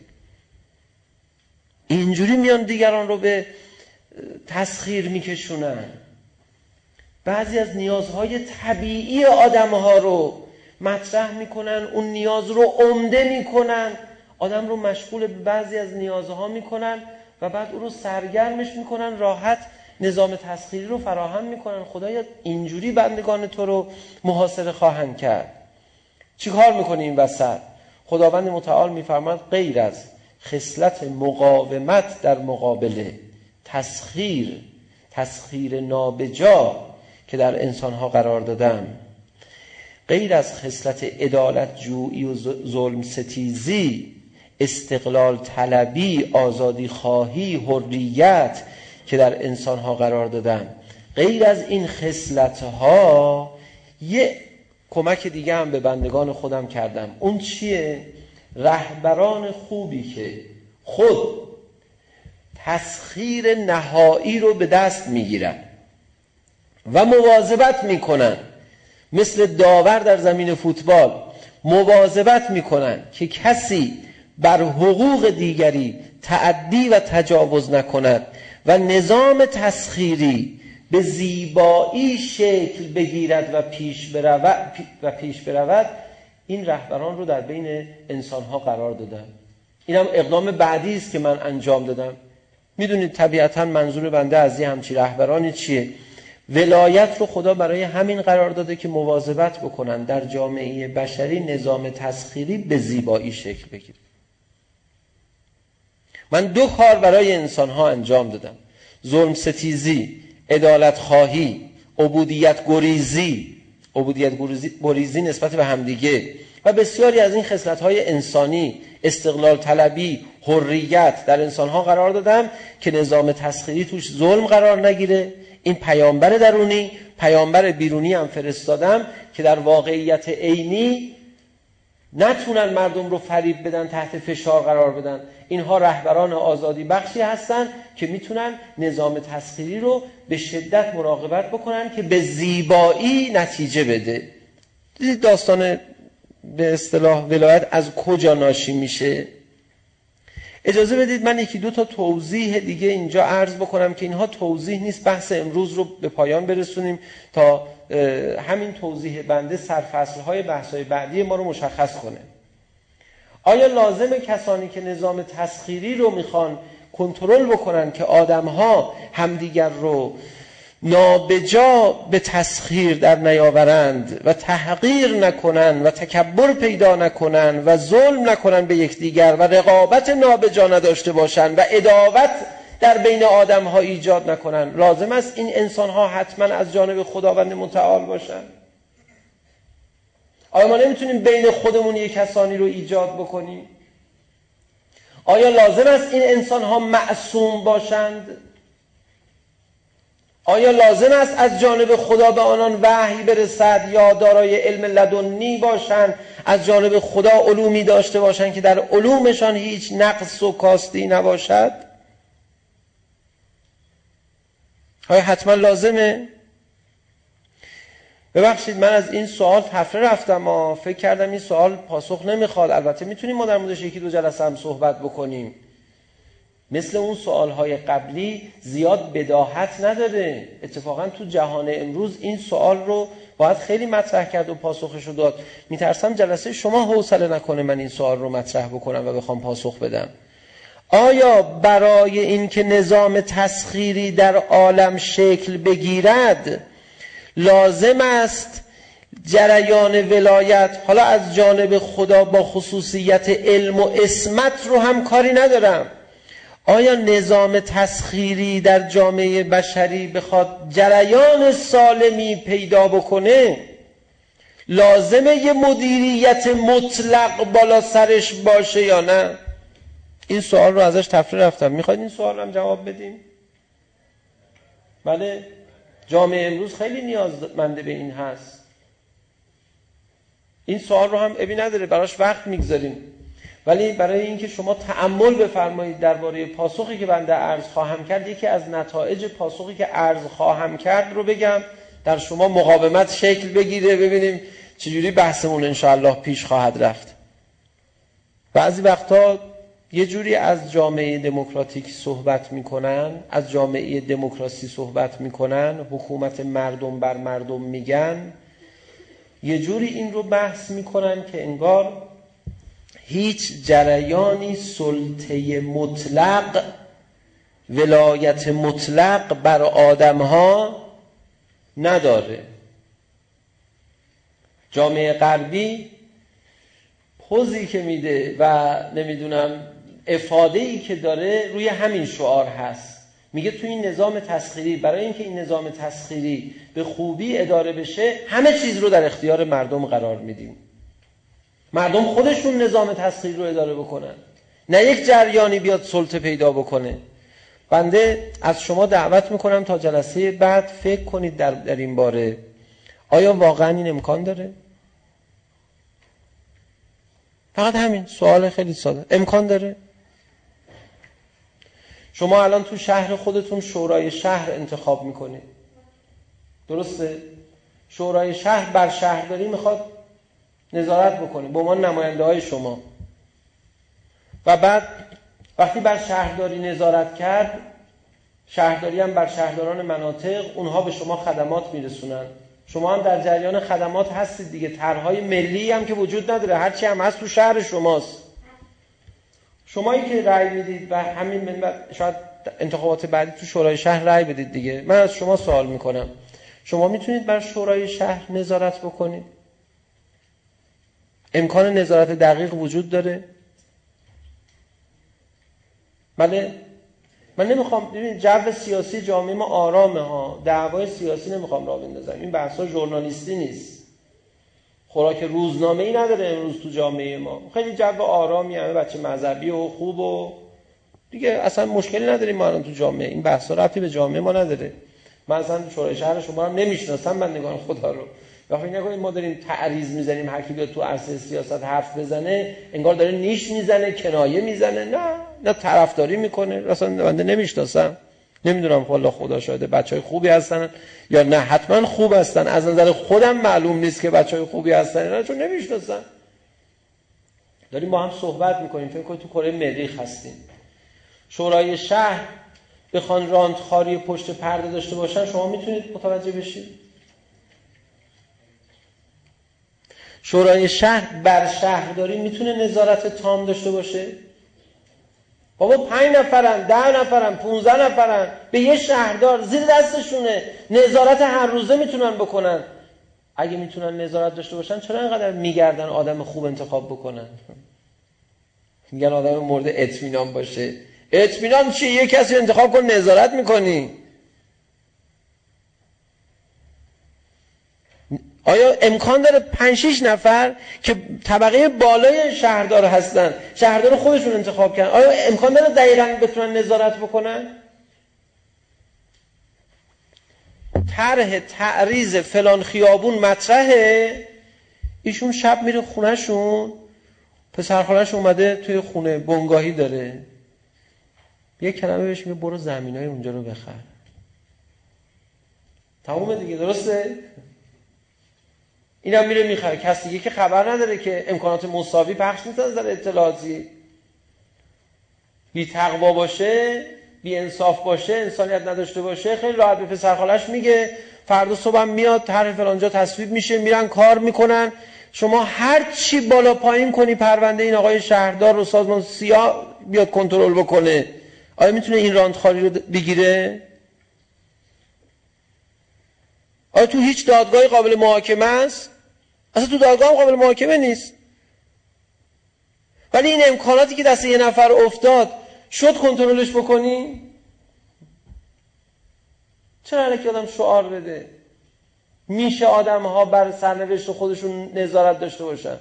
اینجوری میان دیگران رو به تسخیر میکشونن. بعضی از نیازهای طبیعی آدم‌ها رو مطرح میکنن، اون نیاز رو عمده میکنن، آدم رو مشغول به بعضی از نیازها میکنن و بعد اون رو سرگرمش میکنن، راحت نظام تسخیری رو فراهم میکنن. خدایا اینجوری بندگان تو رو محاصره خواهند کرد. چی کار میکنی این وسط؟ خداوند متعال میفرماید غیر از خصلت مقاومت در مقابله تسخیر، تسخیر نابجا که در انسانها قرار دادم، غیر از خصلت عدالت جویی و ظلم ستیزی، استقلال طلبی، آزادی خواهی، حریت که در انسانها قرار دادم، غیر از این خصلت‌ها یه کمک دیگه هم به بندگان خودم کردم. اون چیه؟ رهبران خوبی که خود تسخیر نهایی رو به دست میگیرن و مواظبت میکنن، مثل داور در زمین فوتبال مواظبت میکنن که کسی بر حقوق دیگری تعدی و تجاوز نکند و نظام تسخیری به زیبایی شکل بگیرد و پیش برود و پیش برود. این رهبران رو در بین انسانها قرار دادم. اینم اقدام بعدی است که من انجام دادم. میدونید طبیعتا منظور بنده از این همچی رهبرانی چیه؟ ولایت رو خدا برای همین قرار داده که مواظبت بکنن در جامعه بشری نظام تسخیری به زیبایی شکل بگیره. من دو کار برای انسانها انجام دادم: ظلم ستیزی، عدالت خواهی، عبودیت گریزی، عبودیت گریزی نسبت به همدیگه و بسیاری از این خصلت‌های انسانی، استقلال طلبی، حریت در انسانها قرار دادم که نظام تسخیری توش ظلم قرار نگیره. این پیامبر درونی، پیامبر بیرونی هم فرستادم که در واقعیت عینی نتونن مردم رو فریب بدن، تحت فشار قرار بدن. اینها رهبران آزادی بخشی هستن که میتونن نظام تسخیری رو به شدت مراقبت بکنن که به زیبایی نتیجه بده. دیدید داستان به اصطلاح ولایت از کجا ناشی میشه؟ اجازه بدید من یکی دو تا توضیح دیگه اینجا عرض بکنم که اینها توضیح نیست، بحث امروز رو به پایان برسونیم تا همین توضیح بنده سرفصل‌های بحث‌های بعدی ما رو مشخص کنه. آیا لازمه کسانی که نظام تسخیری رو میخوان کنترل بکنن که آدم‌ها همدیگر رو نابجا به تسخیر در نیاورند و تحقیر نکنند و تکبر پیدا نکنند و ظلم نکنند به یکدیگر و رقابت نابجا نداشته باشند و عداوت در بین آدم ها ایجاد نکنند. لازم است این انسان ها حتما از جانب خداوند متعال باشند. آیا ما نمیتونیم بین خودمون یک کسانی رو ایجاد بکنیم؟ آیا لازم است این انسان ها معصوم باشند؟ آیا لازم است از جانب خدا به آنان وحی برسد یا دارای علم لدنی باشند، از جانب خدا علومی داشته باشند که در علومشان هیچ نقص و کاستی نباشد؟ آیا حتما لازمه؟ ببخشید من از این سوال تفره رفتم و فکر کردم این سوال پاسخ نمیخواد. البته میتونیم ما در موردش یکی دو جلسه هم صحبت بکنیم. مثل اون سوالهای قبلی زیاد بداهت نداره. اتفاقا تو جهان امروز این سوال رو باید خیلی مطرح کرد و پاسخش رو داد. میترسم جلسه شما حوصله نکنه من این سوال رو مطرح بکنم و بخوام پاسخ بدم. آیا برای این که نظام تسخیری در عالم شکل بگیرد لازم است جریان ولایت، حالا از جانب خدا با خصوصیت علم و عصمت رو هم کاری ندارم، آیا نظام تسخیری در جامعه بشری بخواد جریان سالمی پیدا بکنه لازمه یه مدیریت مطلق بالا سرش باشه یا نه؟ این سوال رو ازش تفره رفتم. میخواید این سوال رو هم جواب بدیم؟ بله، جامعه امروز خیلی نیازمنده به این هست. این سوال رو هم ابی نداره براش وقت میگذاریم، ولی برای اینکه شما تأمل بفرمایید درباره پاسخی که بنده عرض خواهم کرد، یکی از نتایج پاسخی که عرض خواهم کرد رو بگم، در شما مقاومت شکل بگیره، ببینیم چجوری بحثمون انشاءالله پیش خواهد رفت. بعضی وقتا یه جوری از جامعه دموکراتیک صحبت میکنن، از جامعه دموکراسی صحبت میکنن، حکومت مردم بر مردم میگن، یه جوری این رو بحث میکنن که انگار هیچ جریانی سلطه مطلق، ولایت مطلق بر آدمها نداره. جامعه غربی پوزی که میده و نمیدونم افاده‌ای که داره روی همین شعار هست. میگه تو این نظام تسخیری، برای اینکه این نظام تسخیری به خوبی اداره بشه همه چیز رو در اختیار مردم قرار میدیم. مردم خودشون نظام تسخیری رو اداره بکنن، نه یک جریانی بیاد سلطه پیدا بکنه. بنده از شما دعوت میکنم تا جلسه بعد فکر کنید در, در این باره. آیا واقعا این امکان داره؟ فقط همین سوال خیلی ساده. امکان داره؟ شما الان تو شهر خودتون شورای شهر انتخاب میکنید، درسته؟ شورای شهر بر شهرداری میخواد نظارت بکنه به عنوان نماینده های شما، و بعد وقتی بر شهرداری نظارت کرد، شهرداری هم بر شهرداران مناطق، اونها به شما خدمات میرسونن، شما هم در جریان خدمات هستید دیگه. طرحهای ملی هم که وجود نداره، هرچی هم هست تو شهر شماست. شمایی که رأی میدید و همین منبع شاید انتخابات بعدی تو شورای شهر رأی بدید دیگه. من از شما سوال میکنم، شما میتونید بر شورای شهر نظارت بکنید؟ امکان نظارت دقیق وجود داره؟ بله. من نمیخوام، ببینید جو سیاسی جامعه ما آرامه ها، دعوای سیاسی نمیخوام راه بندازم، این بحثا ژورنالیستی نیست، خوراک روزنامه‌ای نداره امروز تو جامعه ما. خیلی جو آرامی، همه بچه مذهبی و خوب و دیگه اصلا مشکلی نداریم ما الان تو جامعه. این بحثا ربطی به جامعه ما نداره. من اصلا شورای شهر شما رو نمیشناسم بندگان خدا رو. واقعا نگید ما داریم تعریض میزنیم، هر کی بیاد تو عرصه سیاست حرف بزنه انگار داره نیش میزنه، کنایه میزنه. نه، نه طرفداری میکنه. اصلا بنده نمیشناسم، نمیدونم والله خدا شاهده بچهای خوبی هستن یا نه، حتما خوب هستن، از نظر خودم معلوم نیست که بچهای خوبی هستن نه، چون نمیشناسم. داریم با هم صحبت میکنیم، فکر کنید تو کره مریخ هستیم. شورای شهر بخوان راندخاری پشت پرده داشته باشن، شما میتونید متوجه بشید؟ شورای شهر بر شهرداری میتونه نظارت تام داشته باشه؟ بابا پنج نفرن، ده نفرن، پونزده نفرن، به یه شهردار زیر دستشونه، نظارت هر روزه میتونن بکنن. اگه میتونن نظارت داشته باشن چرا اینقدر میگردن آدم خوب انتخاب بکنن؟ میگن آدم مورد اطمینان باشه. اطمینان چیه؟ یه کسی انتخاب کن نظارت میکنی. آیا امکان داره پنج شش نفر که طبقه بالای شهردار هستن، شهردار خودشون انتخاب کردن، آیا امکان داره دقیقاً بتونن نظارت بکنن؟ طرح تعریض فلان خیابون مطرحه، ایشون شب میره خونهشون، پسرخالش اومده توی خونه بنگاهی داره، یه کلمه بهش میگه برو زمینای اونجا رو بخر. تمومه دیگه، درسته؟ اینم میره میخره. کسی دیگه که خبر نداره که امکانات مساوی پخش نیست از نظر اطلاعاتی. بی تقوا باشه، بی انصاف باشه، انسانیت نداشته باشه، خیلی راحت به پسرخالش میگه فردا صبح میاد طرح فلانجا تصویب میشه، میرن کار میکنن. شما هر چی بالا پایین کنی پرونده این آقای شهردار رو سازمان سیاه بیاد کنترل بکنه، آیا میتونه این راندخاری رو بگیره؟ آیا تو هیچ دادگاهی قابل محاکمه است؟ اصلا تو دادگاه هم قابل محاکمه نیست. ولی این امکاناتی که دست یه نفر افتاد شد کنترلش بکنی؟ چرا الکی آدم شعار بده؟ میشه آدم ها بر سرنوشت خودشون نظارت داشته باشن.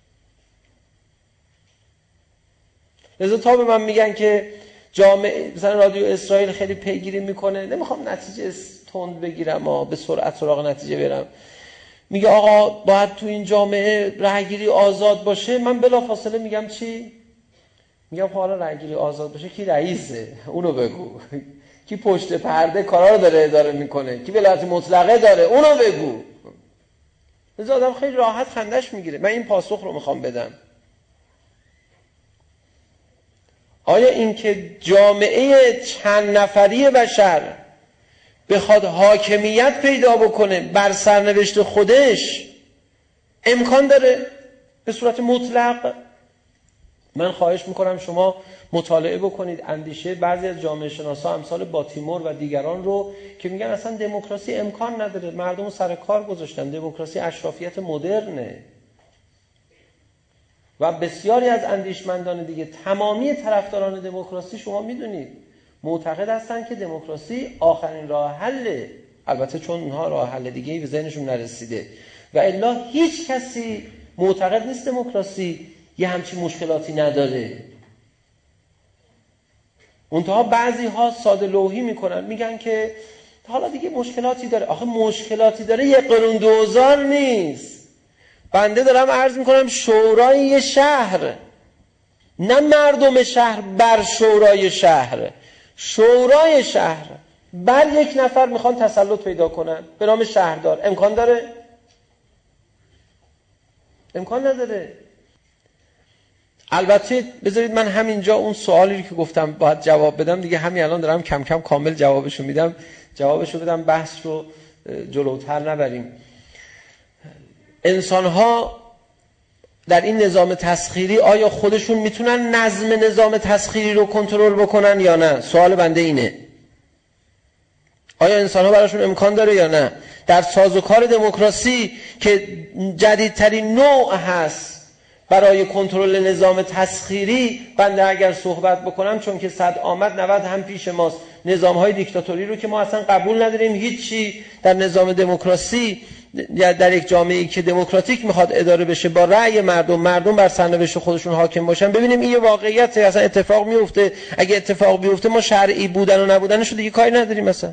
لذا تا به من میگن که جامعه مثلا رادیو اسرائیل خیلی پیگیری میکنه، نمیخوام نتیجه تند بگیرم و به سرعت سراغ نتیجه برم، میگه آقا باید تو این جامعه رأیگیری آزاد باشه، من بلافاصله میگم چی؟ میگم حالا رأیگیری آزاد باشه کی رئیسه؟ اونو بگو. کی پشت پرده کارا رو داره اداره میکنه؟ کی ولایت مطلقه داره؟ اونو بگو. لذا آدم خیلی راحت خندش میگیره. من این پاسخ رو میخوام بدم. آیا این که جامعه چند نفری بشر بخواد حاکمیت پیدا بکنه بر سرنوشت خودش امکان داره به صورت مطلق؟ من خواهش میکنم شما مطالعه بکنید اندیشه بعضی از جامعه شناسا امثال باتیمور و دیگران رو که میگن اصلا دموکراسی امکان نداره، مردم رو سر کار گذاشتن، دموکراسی اشرافیت مدرنه. و بسیاری از اندیشمندان دیگه، تمامی طرفداران دموکراسی شما میدونید معتقد هستن که دموکراسی آخرین راه حله، البته چون اونها راه حل دیگه‌ای به ذهنشون نرسیده. و الا هیچ کسی معتقد نیست دموکراسی یه همچین مشکلاتی نداره. اونتها بعضی ها ساده لوحی میکنن، میگن که حالا دیگه مشکلاتی داره. آخه مشکلاتی داره یه قرون دوزار نیست. بنده دارم عرض میکنم شورای یه شهر، نه مردم شهر بر شورای شهر، شورای شهر بر یک نفر میخوان تسلط پیدا کنن به نام شهردار. امکان داره؟ امکان نداره. البته بذارید من همینجا اون سوالی که گفتم باید جواب بدم دیگه، همین الان دارم کم کم کامل جوابشو میدم، جوابشو بدم بحث رو جلوتر نبریم. انسان‌ها در این نظام تسخیری آیا خودشون میتونن نظم نظام تسخیری رو کنترل بکنن یا نه؟ سوال بنده اینه. آیا انسان‌ها براشون امکان داره یا نه؟ در سازوکار دموکراسی که جدیدترین نوع هست برای کنترل نظام تسخیری، بنده اگر صحبت بکنم چون که صد آمد نود هم پیش ماست، نظام‌های دیکتاتوری رو که ما اصلا قبول نداریم، هیچی در نظام دموکراسی یا در یک جامعه‌ای که دموکراتیک میخواد اداره بشه با رأی مردم، مردم بر سرنوشت خودشون حاکم باشن. ببینیم این یه واقعیت اصلا اتفاق میفته. اگه اتفاق بیفته ما شرعی بودن و نبودنش رو دیگه کاری نداریم. مثلا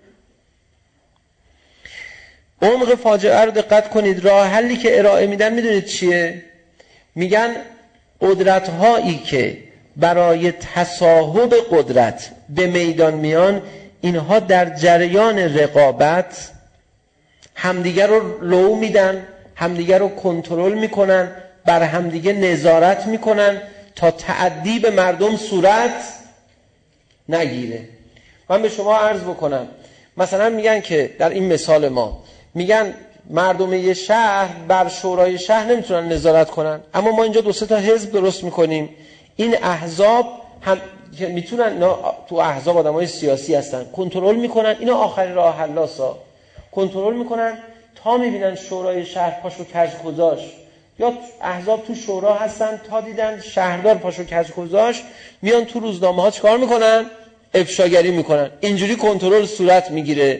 عمق فاجعه رو دقت کنید. راه حلی که ارائه میدن میدونید چیه؟ میگن قدرت هایی که برای تصاحب قدرت به میدان میان، اینها در جریان رقابت همدیگر رو لو میدن، همدیگر رو کنترل میکنن، بر همدیگه نظارت میکنن تا تعدی به مردم صورت نگیره. من به شما عرض بکنم، مثلا میگن که در این مثال ما میگن مردم یه شهر بر شورای شهر نمیتونن نظارت کنن، اما ما اینجا دو سه تا حزب درست میکنیم. این احزاب هم که میتونن، اینا تو احزاب آدمای سیاسی هستن، کنترل میکنن، اینا آخرین راه حلاسا، کنترل میکنن تا میبینن شورای شهر پاشو کج گذاشت، یا احزاب تو شورا هستن تا دیدن شهردار پاشو کج گذاشت، میان تو روزنامه ها چیکار میکنن؟ افشاگری میکنن. اینجوری کنترل صورت میگیره.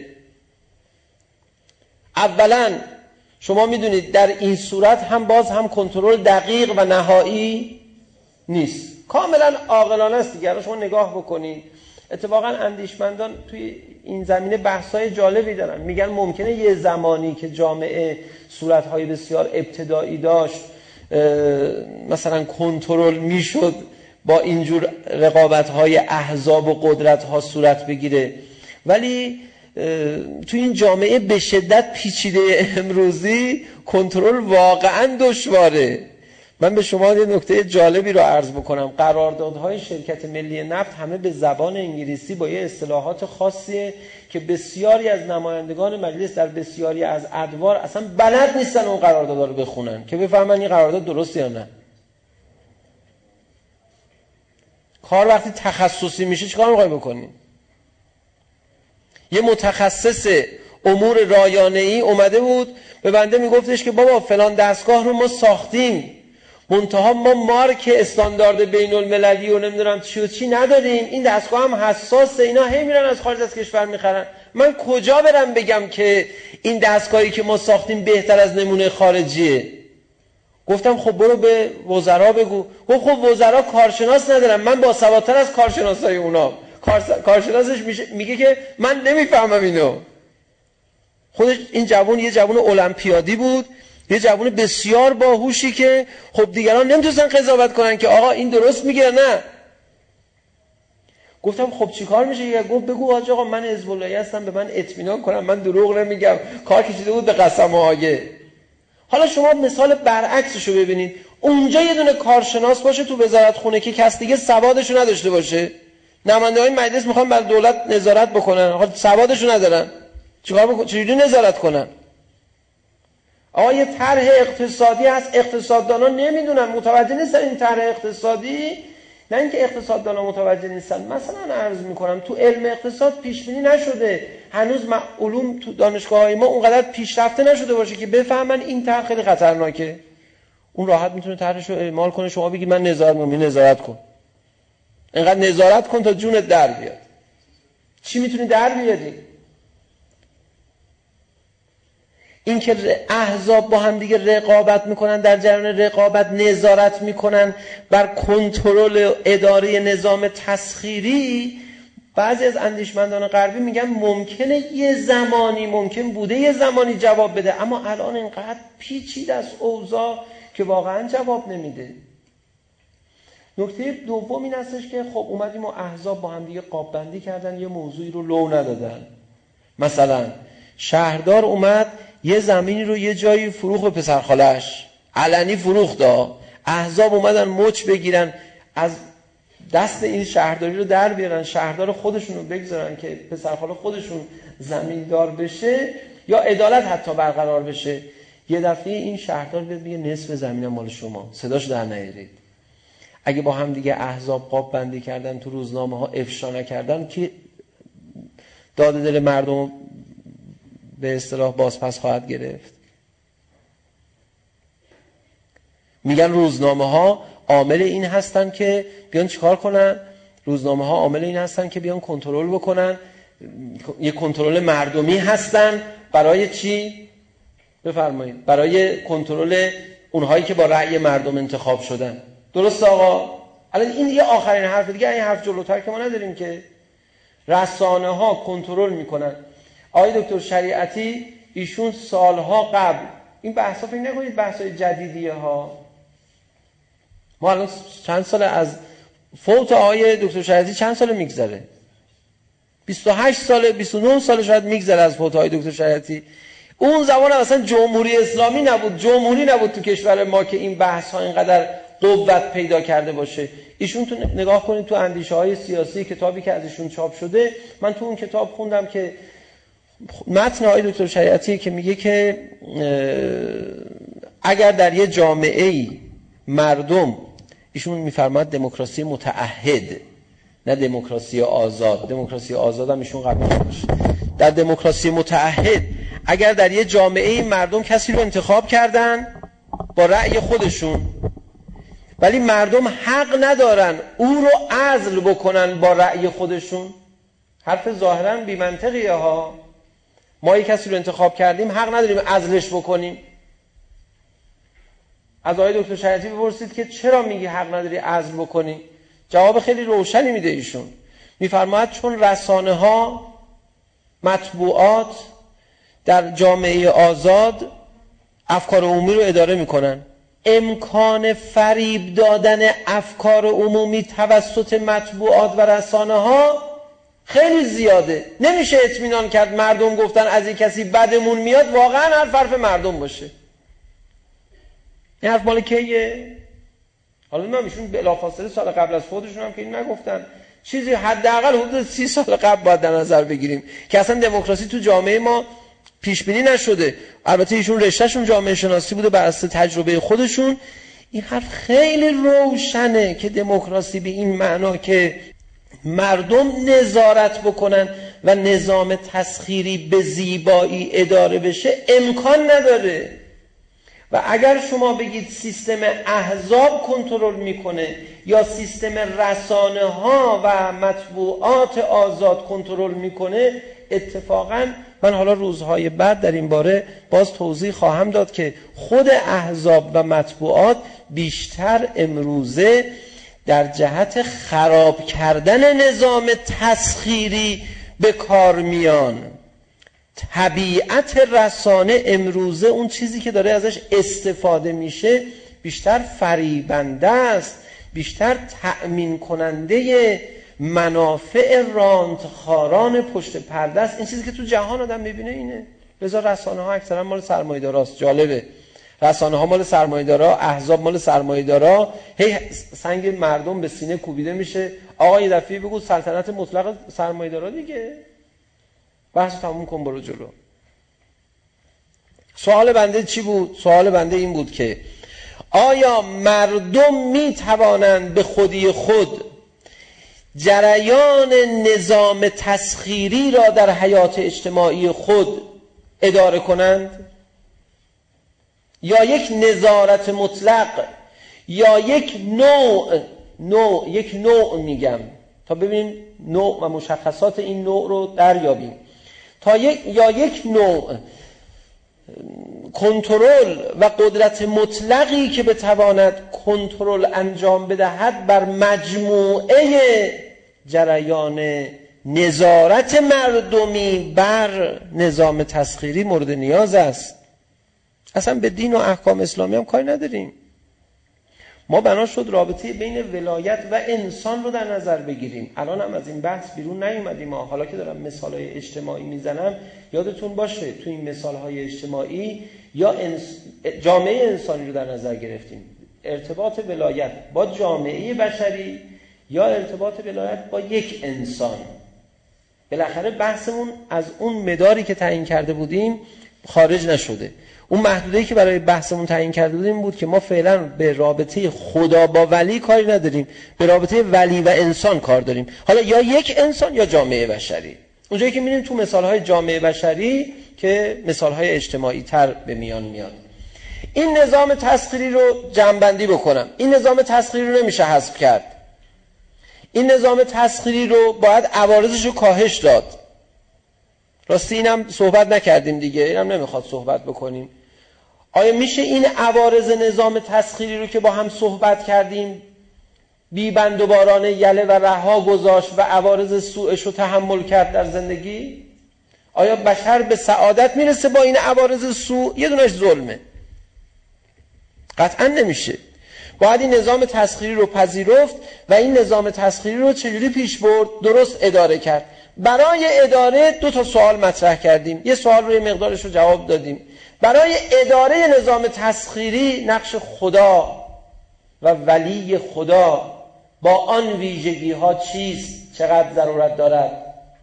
اولا شما میدونید در این صورت هم باز هم کنترل دقیق و نهایی نیست، کاملا عاقلانه است دیگه. شما نگاه بکنید، اتفاقا اندیشمندان توی این زمینه بحث‌های جالبی دارن، میگن ممکنه یه زمانی که جامعه صورت‌های بسیار ابتدایی داشت، مثلا کنترل میشد با اینجور رقابت‌های احزاب و قدرت‌ها صورت بگیره، ولی تو این جامعه به شدت پیچیده امروزی کنترل واقعا دشواره. من به شما یه نکته جالبی رو عرض بکنم. قراردادهای شرکت ملی نفت همه به زبان انگلیسی با یه اصطلاحات خاصیه که بسیاری از نمایندگان مجلس در بسیاری از ادوار اصلا بلد نیستن اون قراردادها رو بخونن که بفهمن این قرارداد درسته یا نه. کار وقتی تخصصی میشه چیکار میخوای بکنی؟ یه متخصص امور رایانه‌ای اومده بود به بنده میگفتش که بابا فلان دستگاه رو ما ساختیم، منتها ما مارک استاندارد بین المللی و نمیدونم چی و چی نداریم، این دستگاه هم حساسه، اینا هی میرن از خارج از کشور میخرن، من کجا برم بگم که این دستگاهی که ما ساختیم بهتر از نمونه خارجیه؟ گفتم خب برو به وزرا بگو. گفت خب وزرا کارشناس ندارن، من با سوادتر از کارشناسای اونا. کارشناسش میگه که من نمیفهمم اینو. خودش این جوان یه جوان المپیادی بود، یه جوان بسیار باهوشی که خب دیگران نمیتونن قضاوت کنن که آقا این درست میگه نه. گفتم خب چیکار میشه؟ گفت بگو حاج آقا من حزب اللهی هستم، به من اطمینان کنم، من دروغ نمیگم، کار کشیده بود به قسم و آگه. حالا شما مثال برعکسشو ببینید، اونجا یه دونه کارشناس باشه تو وزارت خونه که کس دیگه سوادشو نداشته باشه، نماینده‌های مجلس میخوان بر دولت نظارت بکنن، آقا سوادشو ندارن، چیکار بکنن؟ چجوری نظارت کنن؟ آقا یه طرح اقتصادی هست، اقتصاددانا نمیدونن، متوجه نیستن این طرح اقتصادی. نه اینکه اقتصاددانا متوجه نیستن، مثلا عرض میکنم تو علم اقتصاد پیش بینی نشده، هنوز علوم تو دانشگاه‌های ما اونقدر پیشرفته نشده باشه که بفهمن این طرح خیلی خطرناکه. اون راحت میتونه طرحشو اعمال کنه، شما بگید من نظارت می‌کنم، نظارت کن، اینقدر نظارت کن تا جونت در بیاد. چی میتونی در بیاری؟ این که احزاب با هم دیگه رقابت میکنن، در جریان رقابت نظارت میکنن بر کنترل اداره نظام تسخیری، بعضی از اندیشمندان غربی میگن ممکنه یه زمانی، ممکن بوده یه زمانی جواب بده، اما الان اینقدر پیچیده است اوضاع که واقعا جواب نمیده. نکته دوم این هستش که خب اومدیم و احزاب با هم دیگه قاب بندی کردن، یه موضوعی رو لو ندادن. مثلا شهردار اومد یه زمینی رو یه جایی فروخت به پسرخالش، علنی فروخت دا. احزاب اومدن مچ بگیرن، از دست این شهرداری رو در بیارن، شهردار خودشون رو بگذارن که پسرخاله خودشون زمیندار بشه یا عدالت حتی برقرار بشه. یه دفعه این شهردار بیاد بگه نصف زمینم مال شما، صداش در نیارید. اگه با هم دیگه احزاب قاب بندی کردن، تو روزنامه ها افشا نکردن، که داد دل مردم به اصطلاح بازپس خواهد گرفت. میگن روزنامه ها عامل این هستن که بیان چیکار کنن؟ روزنامه ها عامل این هستن که بیان کنترل بکنن، یه کنترل مردمی هستن. برای چی؟ بفرمایید. برای کنترل اونهایی که با رأی مردم انتخاب شدن. درست آقا؟ الان این یه آخرین حرف دیگه، این حرف جلوتر که ما نداریم که رسانه ها کنترل میکنن. آقای دکتر شریعتی ایشون سالها قبل این بحثا، فکر نکنید بحثای جدیدیه ها، ما الان چند سال از فوت آقای دکتر شریعتی چند سال میگذره؟ بیست و هشت سال، بیست و نه سال شاید میگذره از فوت آقای دکتر شریعتی. اون زمان اصلا جمهوری اسلامی نبود، جمهوری نبود تو کشور ما که این بحث ها اینقدر قوت پیدا کرده باشه. ایشون تو نگاه کنید تو اندیشه های سیاسی، کتابی که ازشون چاپ شده، من تو اون کتاب خوندم که متن آقای دکتر شریعتی که میگه که اگر در یه جامعه‌ای مردم، ایشون میفرماد دموکراسی متعهد، نه دموکراسی آزاد. دموکراسی آزاد هم ایشون قبول نداشت. در دموکراسی متعهد اگر در یه جامعه مردم کسی رو انتخاب کردن با رأی خودشون، ولی مردم حق ندارن او رو عزل بکنن با رأی خودشون، حرف ظاهراً بی منطقیه ها. ما یک کسی رو انتخاب کردیم، حق نداریم عزلش بکنیم. از آقای دکتر شریعتی بپرسید که چرا میگی حق نداری عزل بکنی؟ جواب خیلی روشنی میده ایشون. میفرماید چون رسانه ها، مطبوعات در جامعه آزاد افکار عمومی رو اداره میکنن، امکان فریب دادن افکار عمومی توسط مطبوعات و رسانه ها خیلی زیاده. نمیشه اطمینان کرد مردم گفتن از این کسی بدمون میاد واقعا حرف حرف مردم باشه. این حرف مال کیه؟ حالا من ایشون بلافاصله سال قبل از خودشون هم که این نگفتن، چیزی حداقل حدود سی سال قبل باید در نظر بگیریم که اصلا دموکراسی تو جامعه ما پیش بینی نشده. البته ایشون رشتهشون جامعه شناسی بوده بر اساس تجربه خودشون. این حرف خیلی روشنه که دموکراسی به این معنا که مردم نظارت بکنن و نظام تسخیری به زیبایی اداره بشه امکان نداره. و اگر شما بگید سیستم احزاب کنترل میکنه یا سیستم رسانه ها و مطبوعات آزاد کنترل میکنه، اتفاقا من حالا روزهای بعد در این باره باز توضیح خواهم داد که خود احزاب و مطبوعات بیشتر امروزه در جهت خراب کردن نظام تسخیری به کار میان. طبیعت رسانه امروزه اون چیزی که داره ازش استفاده میشه بیشتر فریبنده است، بیشتر تأمین کننده منافع رانتخاران پشت پرده است. این چیزی که تو جهان آدم میبینه اینه. لذا رسانه ها اکثرا مال سرمایه‌داراست. جالبه، رسانه ها مال سرمایه‌دارا، احزاب مال سرمایه‌دارا، هی سنگ مردم به سینه کوبیده میشه. آقا یه دفعه بگو سلطنت مطلق سرمایه‌دارا دیگه، بحث تموم کن برو جلو. سوال بنده چی بود؟ سوال بنده این بود که آیا مردم می توانند به خودی خود جریان نظام تسخیری را در حیات اجتماعی خود اداره کنند، یا یک نظارت مطلق یا یک نوع نوع یک نوع میگم تا ببینیم نوع و مشخصات این نوع رو دریابیم، تا یک یا یک نوع کنترل و قدرت مطلقی که بتواند کنترل انجام بدهد بر مجموعه جریان نظارت مردمی بر نظام تسخیری مورد نیاز است. اصلا به دین و احکام اسلامی هم کاری نداریم. ما بنا شد رابطه بین ولایت و انسان رو در نظر بگیریم. الان هم از این بحث بیرون نیومدیم. ما حالا که دارم مثالهای اجتماعی میزنم یادتون باشه تو این مثالهای اجتماعی یا انس... جامعه انسانی رو در نظر گرفتیم، ارتباط ولایت با جامعه بشری یا ارتباط ولایت با یک انسان. بالاخره بحثمون از اون مداری که تعیین کرده بودیم خارج نشده. اون محدوده‌ای که برای بحثمون تعیین کرده بودیم بود که ما فعلا به رابطه خدا با ولی کاری نداریم، به رابطه ولی و انسان کار داریم. حالا یا یک انسان یا جامعه بشری. اونجایی که می‌بینیم تو مثال‌های جامعه بشری که مثال‌های اجتماعی تر به میان میاد. این نظام تسخیری رو جمع‌بندی بکنم. این نظام تسخیری رو نمیشه حذف کرد. این نظام تسخیری رو باید عوارضش رو کاهش داد. راستی اینم صحبت نکردیم دیگه، اینم نمیخواد صحبت بکنیم. آیا میشه این عوارض نظام تسخیری رو که با هم صحبت کردیم بی بند و باران یله و رها گذاشت و عوارض سوءش رو تحمل کرد در زندگی؟ آیا بشر به سعادت میرسه با این عوارض سوء؟ یه دونش ظلمه. قطعا نمیشه. باید این نظام تسخیری رو پذیرفت و این نظام تسخیری رو چجوری پیش برد؟ درست اداره کرد. برای اداره دو تا سوال مطرح کردیم. یه سوال روی مقدارش رو جواب دادیم. برای اداره نظام تسخیری نقش خدا و ولی خدا با آن ویژگی ها چیست؟ چقدر ضرورت دارد؟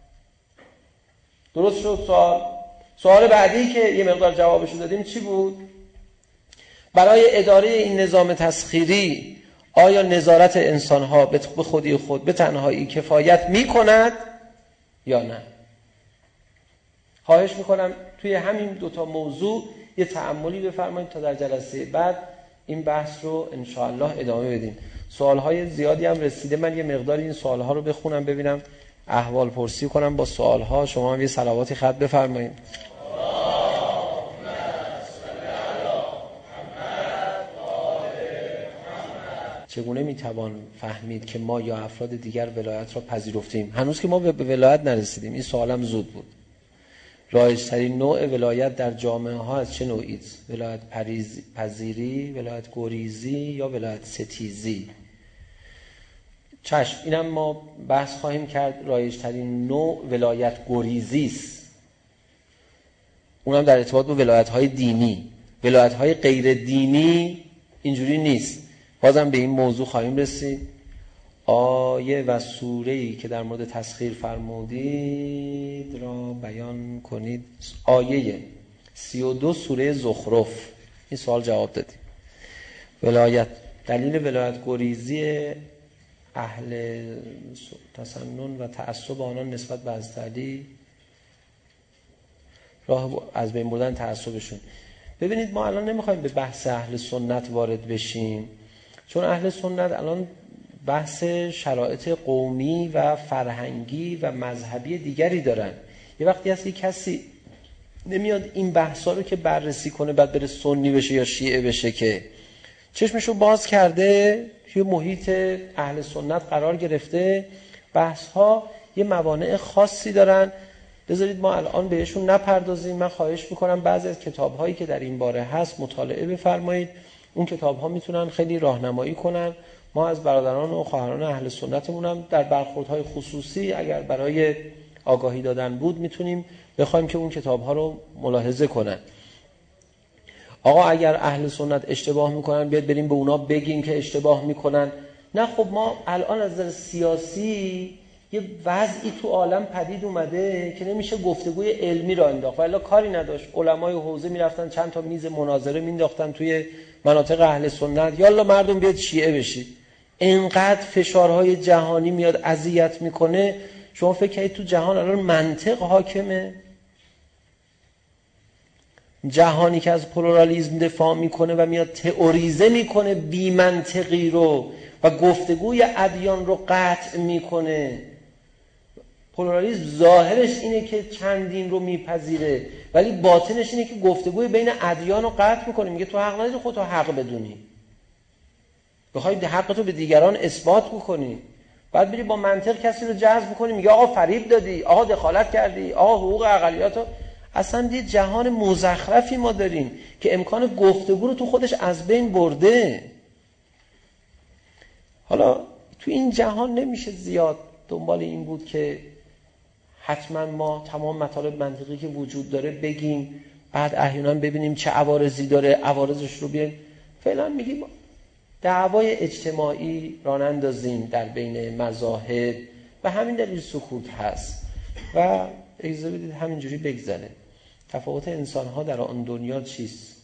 درست شد سوال. سوال بعدی که یه مقدار جوابش رو دادیم چی بود؟ برای اداره این نظام تسخیری آیا نظارت انسانها به خودی خود به تنهایی کفایت میکند یا نه؟ خواهش میکنم توی همین دوتا موضوع یه تأملی بفرمایید تا در جلسه بعد این بحث رو انشاءالله ادامه بدیم. سوالهای زیادی هم رسیده، من یه مقدار این سوالها رو بخونم ببینم، احوال پرسی کنم با سوالها. شما هم یه صلواتی خط بفرمایید. چگونه میتوان فهمید که ما یا افراد دیگر ولایت را پذیرفتیم؟ هنوز که ما به ولایت نرسیدیم، این سوالم زود بود. رایج‌ترین نوع ولایت در جامعه ها از چه نوعی است؟ ولایت پذیری، ولایت گریزی یا ولایت ستیزی؟ چشم، اینم ما بحث خواهیم کرد. رایج‌ترین نوع ولایت گریزی است، اونم در ارتباط با ولایت های دینی. ولایت های غیر دینی اینجوری نیست. بازم به این موضوع خواهیم رسید. آیه و سوره‌ای که در مورد تسخیر فرمودید را بیان کنید. آیه سی و دو سوره زخرف. این سوال جواب دادیم. ولایت، دلیل ولایت گریزی اهل تسنن و تعصب آنان نسبت به حضرت علی، راه از بین بردن تعصبشون. ببینید ما الان نمیخوایم به بحث اهل سنت وارد بشیم، چون اهل سنت الان بحث شرایط قومی و فرهنگی و مذهبی دیگری دارن. یه وقتی هست یک کسی نمیاد این بحثا رو که بررسی کنه بعد بره سنی بشه یا شیعه بشه، که چشمشو باز کرده توی محیط اهل سنت قرار گرفته. بحث‌ها یه موانع خاصی دارن، بذارید ما الان بهشون نپردازیم. من خواهش میکنم بعضی از کتاب‌هایی که در این باره هست مطالعه بفرمایید. اون کتاب‌ها میتونن خیلی راهنمایی کنن. ما از برادران و خواهران اهل سنتمون هم در برخوردهای خصوصی اگر برای آگاهی دادن بود میتونیم بخوایم که اون کتاب‌ها رو ملاحظه کنن. آقا اگر اهل سنت اشتباه میکنن بیاد بریم به اونا بگیم که اشتباه میکنن. نه، خب ما الان از نظر سیاسی یه وضعی تو عالم پدید اومده که نمیشه گفتگوی علمی را انداخت، ولی کاری نداشت. علمای حوزه میرفتن چند تا میز مناظره مینداختن توی مناطق اهل سنت، یالا مردم بیاد شیعه بشید. اینقدر فشارهای جهانی میاد اذیت میکنه. شما فکر کنید تو جهان الان منطق حاکمه؟ جهانی که از پلورالیسم دفاع میکنه و میاد تئوریزه میکنه بی منطقی رو و گفتگوی ادیان رو قطع میکنه. پلورالیسم ظاهرش اینه که چندین رو میپذیره، ولی باطنش اینه که گفتگوی بین ادیان رو قطع میکنه. میگه تو حق نداری خودت حق بدونی، بخوای حقتو به دیگران اثبات بکنی، بعد بری با منطق کسی رو جذب کنی، میگه آقا فریب دادی، آقا دخالت کردی، آقا حقوق اقلیتو. اصلا یه جهان مزخرفی ما داریم که امکان گفتگو رو تو خودش از بین برده. حالا تو این جهان نمیشه زیاد دنبال این بود که حتما ما تمام مطالب منطقی که وجود داره بگیم، بعد احیانا ببینیم چه عوارضی داره، عوارضش رو بیایم. فعلا میگیم دعوای اجتماعی راه نندازیم در بین مذاهب و همین دلیل سکوت هست و اجازه بدید همینجوری بگذره. تفاوت انسان‌ها در آن دنیا چیست؟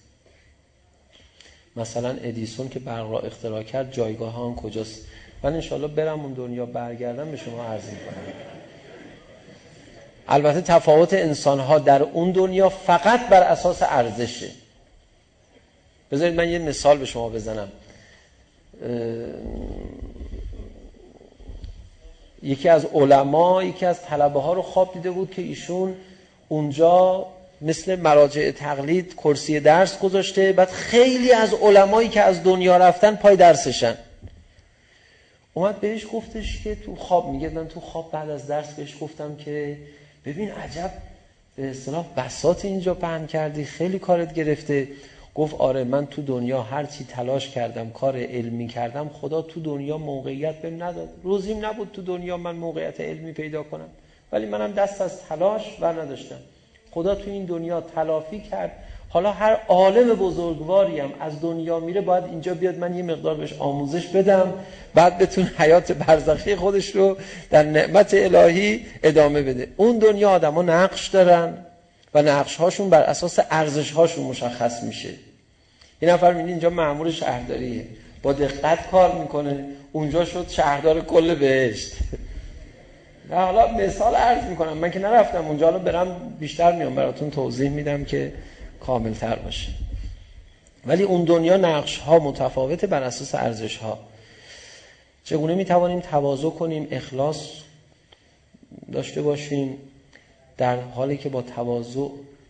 مثلا ادیسون که برق را اختراع کرد جایگاه آن کجاست؟ من انشالله برم اون دنیا برگردم به شما عرض می‌کنم. البته تفاوت انسان‌ها در اون دنیا فقط بر اساس ارزشه. بذارید من یه مثال به شما بزنم. یکی از علما یکی از طلبه ها رو خواب دیده بود که ایشون اونجا مثل مراجع تقلید کرسی درس گذاشته، بعد خیلی از علمایی که از دنیا رفتن پای درسشن. اومد بهش گفتش که تو خواب، میگه من تو خواب بعد از درس بهش گفتم که ببین عجب به اصطلاح بساط اینجا پهن کردی، خیلی کارت گرفته. گفت آره من تو دنیا هر چی تلاش کردم، کار علمی کردم، خدا تو دنیا موقعیت بهم نداد. روزیم نبود تو دنیا من موقعیت علمی پیدا کنم، ولی منم دست از تلاش ور نداشتم. خدا تو این دنیا تلافی کرد. حالا هر عالم بزرگواری هم از دنیا میره باید اینجا بیاد من یه مقدار بهش آموزش بدم، بعد بتون حیات برزخی خودش رو در نعمت الهی ادامه بده. اون دنیا آدما نقش دارن و نقش هاشون بر اساس ارزش هاشون مشخص میشه. یه نفر میگه اینجا مأمور شهرداریه، با دقت کار میکنه، اونجا شد شهردار کل بهشت. نه حالا مثال عرض میکنم، من که نرفتم اونجا، حالا برم بیشتر میام براتون توضیح میدم که کامل تر باشه. ولی اون دنیا نقش ها متفاوته بر اساس ارزش ها. چگونه میتوانیم تواضع کنیم، اخلاص داشته باشیم در حالی که با تواضع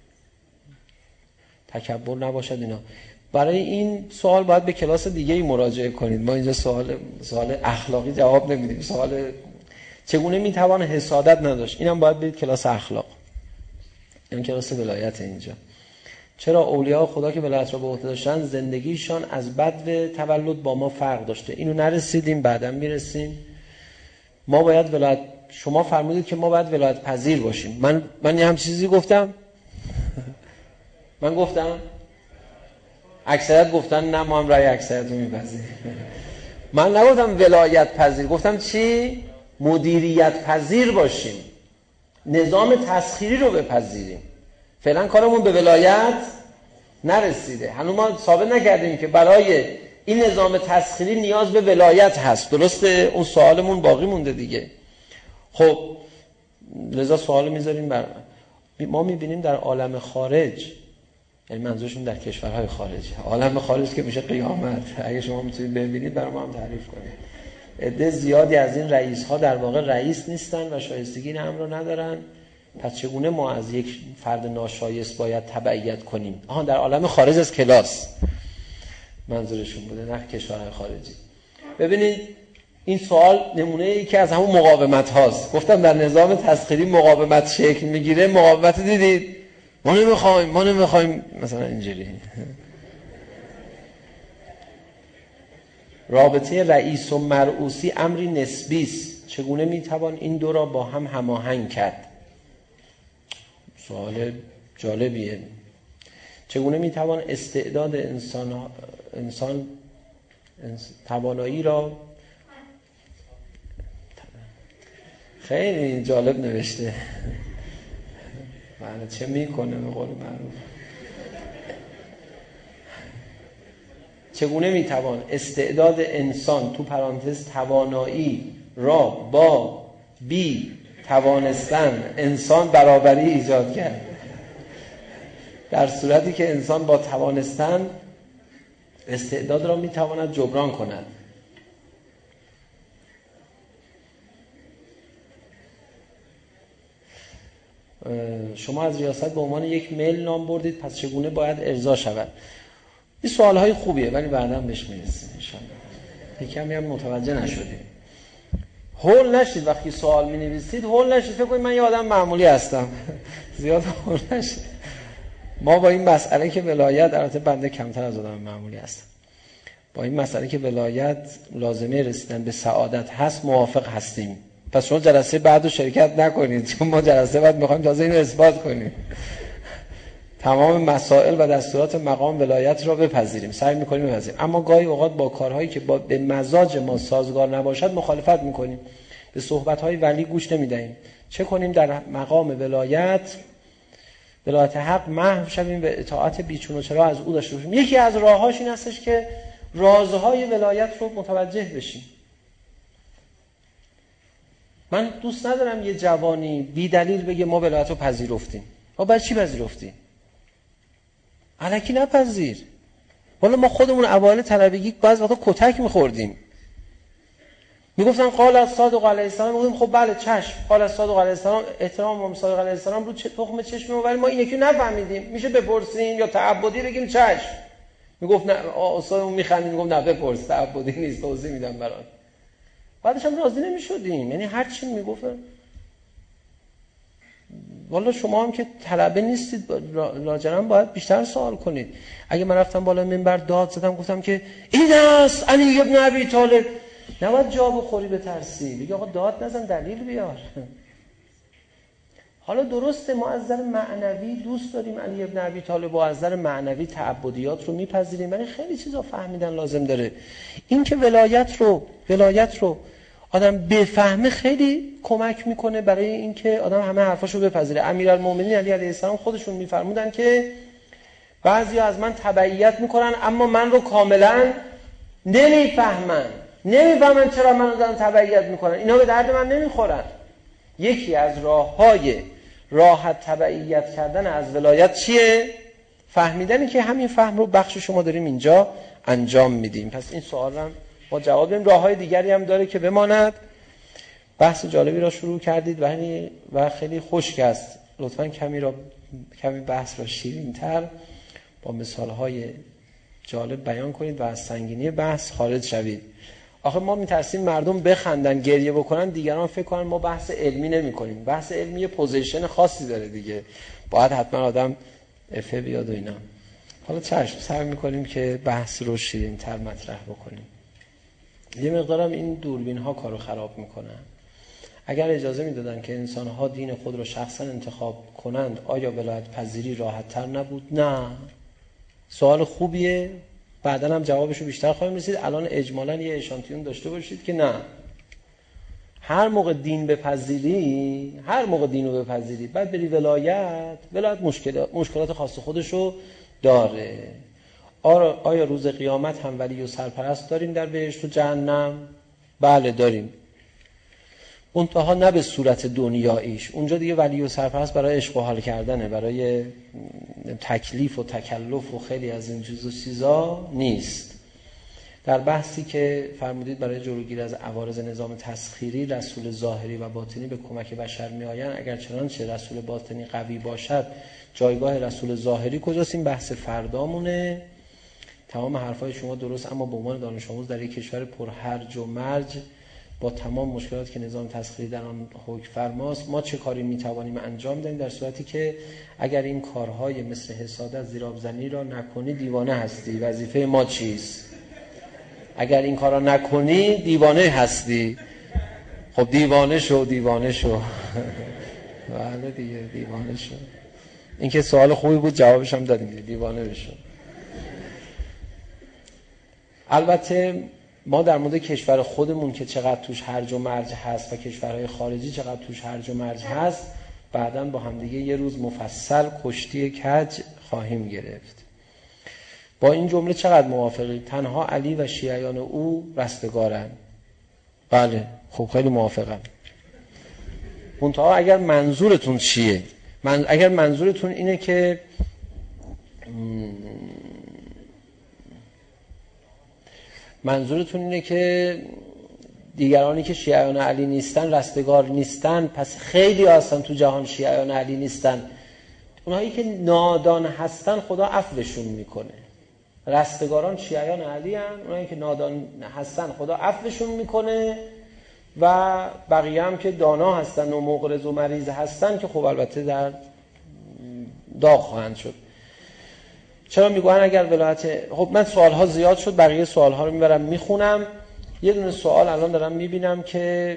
تکبر نباشد اینا. برای این سوال باید به کلاس دیگه ای مراجعه کنید. ما اینجا سوال سوال اخلاقی جواب نمیدیم. سوال چگونه میتوان حسادت نداشت، اینم باید برید کلاس اخلاق. این کلاس ولایت. اینجا چرا اولیاء خدا که ولایت را به عهده داشتن زندگیشان از بدو تولد با ما فرق داشته؟ اینو نرسیدیم، بعداً میرسیم. ما باید ولایت، شما فرمودید که ما باید ولایت پذیر باشیم. من من یه هم چیزی گفتم؟ من گفتم؟ اکثریت گفتن نه، ما هم رأی اکثریت رو میپذیریم. من نگفتم ولایت پذیر، گفتم چی؟ مدیریت پذیر باشیم، نظام تسخیری رو بپذیریم. فعلا کارمون به ولایت نرسیده، هنوز ما ثابت نکردیم که برای این نظام تسخیری نیاز به ولایت هست. درسته؟ اون سوالمون باقی مونده دیگه. خب لذا سوال میذاریم بر ما. میبینیم در عالم خارج، یعنی منظورشون در کشورهای خارج، عالم خارج که میشه قیامت، اگه شما میتونید ببینید برای ما هم تعریف کنید. عده زیادی از این رئیس ها در واقع رئیس نیستن و شایستگی این امر رو ندارن. پس چگونه ما از یک فرد ناشایست باید تبعیت کنیم؟ آها، در عالم خارج از کلاس منظورشون بوده، نه کشورهای خارجی. ببینید این سوال نمونه ای که از همون مقاومت هاست. گفتم در نظام تسخیری مقاومت شکل میگیره. مقاومت دیدید؟ ما نمیخوایم، ما نمیخوایم، مثلا اینجوری. رابطه رئیس و مرئوسی امری نسبی است. چگونه میتوان این دو را با هم هماهنگ کرد؟ سوال جالبیه. چگونه میتوان استعداد انسان انسان توانایی را، خیلی جالب نوشته، معنی چه میکنه به قول معروف. چگونه میتوان استعداد انسان تو پرانتز توانایی را با بی توانستن انسان برابری ایجاد کرد؟ در صورتی که انسان با توانستن استعداد را میتواند جبران کند. شما از ریاست به عنوان یک میل نام بردید، پس چگونه باید ارضا شود؟ این سوالهای خوبیه ولی بعداً بهش میرسیم ان شاء الله. یکمی هم متوجه نشدیم. هول نشید وقتی سوال می‌نویسید، هول نشید فکر کنید من یه آدم معمولی هستم. زیاد هول نشید. ما با این مسئله که ولایت، البته بنده کمتر از آدم معمولی هستم، با این مسئله که ولایت لازمه رسیدن به سعادت هست موافق هستیم. پس شما جلسه بعدو شرکت نکنید، چون ما جلسه بعد میخوایم تازه اینو اثبات کنیم. تمام مسائل و دستورات مقام ولایت را بپذیریم، سعی میکنیم بپذیریم، اما گاهی اوقات با کارهایی که با به مزاج ما سازگار نباشد مخالفت میکنیم، به صحبت‌های ولی گوش نمیدهیم. چه کنیم در مقام ولایت ولایت حق محو شویم و اطاعت بیچون و چرا از او داشته باشیم؟ یکی از راه‌هاش این هستش که رازهای ولایت رو متوجه بشیم. من دوست ندارم یه جوانی بی دلیل بگه ما ولایت رو پذیرفتیم. ما برای چی پذیرفتیم؟ الکی نپذیر. والا ما خودمون اوایل طلبگی بعضی وقتا کتک می‌خوردیم. میگفتن قال از صادق علیه السلام، میگفتیم خب بله چشم، قال از صادق علیه السلام، احترام امام صادق علیه السلام رو تخم چشم ما، ولی ما این یکی نفهمیدیم. میشه بپرسیم یا تعبدی بگیم چشم؟ میگفت نه، استادمون میخندید میگفت نه بپرس، تعبدی نیست، توضیح میدم برات. بعدش هم راضی نمیشدیم، یعنی هر چی میگفتن. والا شما هم که طلبه نیستید، لاجرم باید بیشتر سوال کنید. اگه من رفتم بالا منبر داد زدم گفتم که این است علی ابن ابی طالب، نباید جا بخوری به ترسی، بگی آقا داد نزن، دلیل بیار. حالا درسته ما از نظر معنوی دوست داریم علی ابن ابی طالب و از نظر معنوی تعبدیات رو میپذیریم، ولی خیلی چیزا فهمیدن لازم داره. این که ولایت رو ولایت رو آدم بفهمه خیلی کمک میکنه برای اینکه آدم همه حرفاشو بپذیره. امیرالمومنین علی علیه السلام خودشون میفرمودن که بعضیا از من تبعیت میکنن اما من رو کاملا نمیفهمن نمیفهمن چرا منو دارن تبعیت میکنن، اینا به درد من نمیخورن. یکی از راههای راحت تبعیت کردن از ولایت چیه؟ فهمیدنی که همین فهم رو بخش شما داریم اینجا انجام میدیم. پس این سوال رو ما جواب بدیم. راههای دیگری هم داره که بماند. بحث جالبی را شروع کردید ولی و خیلی خشک است. لطفاً کمی را کمی بحث را شیرین‌تر با مثال‌های جالب بیان کنید و از سنگینی بحث خارج شوید. آخه ما میترسیم مردم بخندن، گریه بکنن، دیگران فکر کنن ما بحث علمی نمی‌کنیم. بحث علمی یه پوزیشن خاصی داره دیگه. باید حتما آدم افه بیاد و اینا. حالا چشم سعی می‌کنیم که بحث رو شیرین‌تر مطرح بکنیم. یه مقدارم این دوربین‌ها کارو خراب می‌کنن. اگر اجازه میدادن که انسان‌ها دین خود رو شخصا انتخاب کنند، آیا ولایت پذیری راحت‌تر نبود؟ نه. سوال خوبیه. بعداً هم جوابشو بیشتر خواهیم رسید. الان اجمالاً یه اشانتیون داشته باشید که نه. هر موقع دین بپذیری، هر موقع دینو بپذیری، بعد بری ولایت، ولایت مشکلات مشکلات خاص خودشو داره. آیا روز قیامت هم ولی و سرپرست داریم در بهشت و جهنم؟ بله داریم. منتها نه به صورت دنیاییش. اونجا دیگه ولی و سرپرست برای عشق و حال کردنه، برای تکلیف و تکلف و خیلی از این چیزا نیست. در بحثی که فرمودید برای جلوگیری از عوارض نظام تسخیری رسول ظاهری و باطنی به کمک بشر میآیند، اگر چنانچه رسول باطنی قوی باشد جایگاه رسول ظاهری کجاست؟ این بحث فردامونه. تمام حرفای شما درست، اما به عنوان دانش آموز در یک کشور پرهرج و مرج با تمام مشکلات که نظام تسخیری در آن حکم فرماست، ما چه کاری میتوانیم انجام دهیم در صورتی که اگر این کارهای مثل حسادت، زیرآبزنی را نکنی دیوانه هستی؟ وظیفه ما چیست؟ اگر این کارا نکنی دیوانه هستی. خب دیوانه شو دیوانه شو بله دیگه دیوانه شو. این که سوال خوبی بود، جوابش هم دادیم، دیوانه بشو. البته ما در مورد کشور خودمون که چقدر توش هرج و مرج هست و کشورهای خارجی چقدر توش هرج و مرج هست بعداً با همدیگه یه روز مفصل کشتی کج خواهیم گرفت. با این جمله چقدر موافقید؟ تنها علی و شیعیان او رستگارن. بله خب خیلی موافقم. منتها اگر منظورتون چیه؟ من اگر منظورتون اینه که منظورتون اینه که دیگرانی که شیعیان علی نیستن رستگار نیستن، پس خیلی هستن تو جهان شیعیان علی نیستن، اونایی که نادان هستن خدا عفوشون میکنه. رستگاران شیعیان علی هستن، اونایی که نادان هستن خدا عفوشون میکنه و بقیه هم که دانا هستن و مغرض و مریض هستن که خب البته در داغ خواهند شد. چرا میگوین اگر ولایت، خب من سوالها زیاد شد، بقیه سوالها رو میبرم میخونم. یه دونه سوال الان دارم میبینم که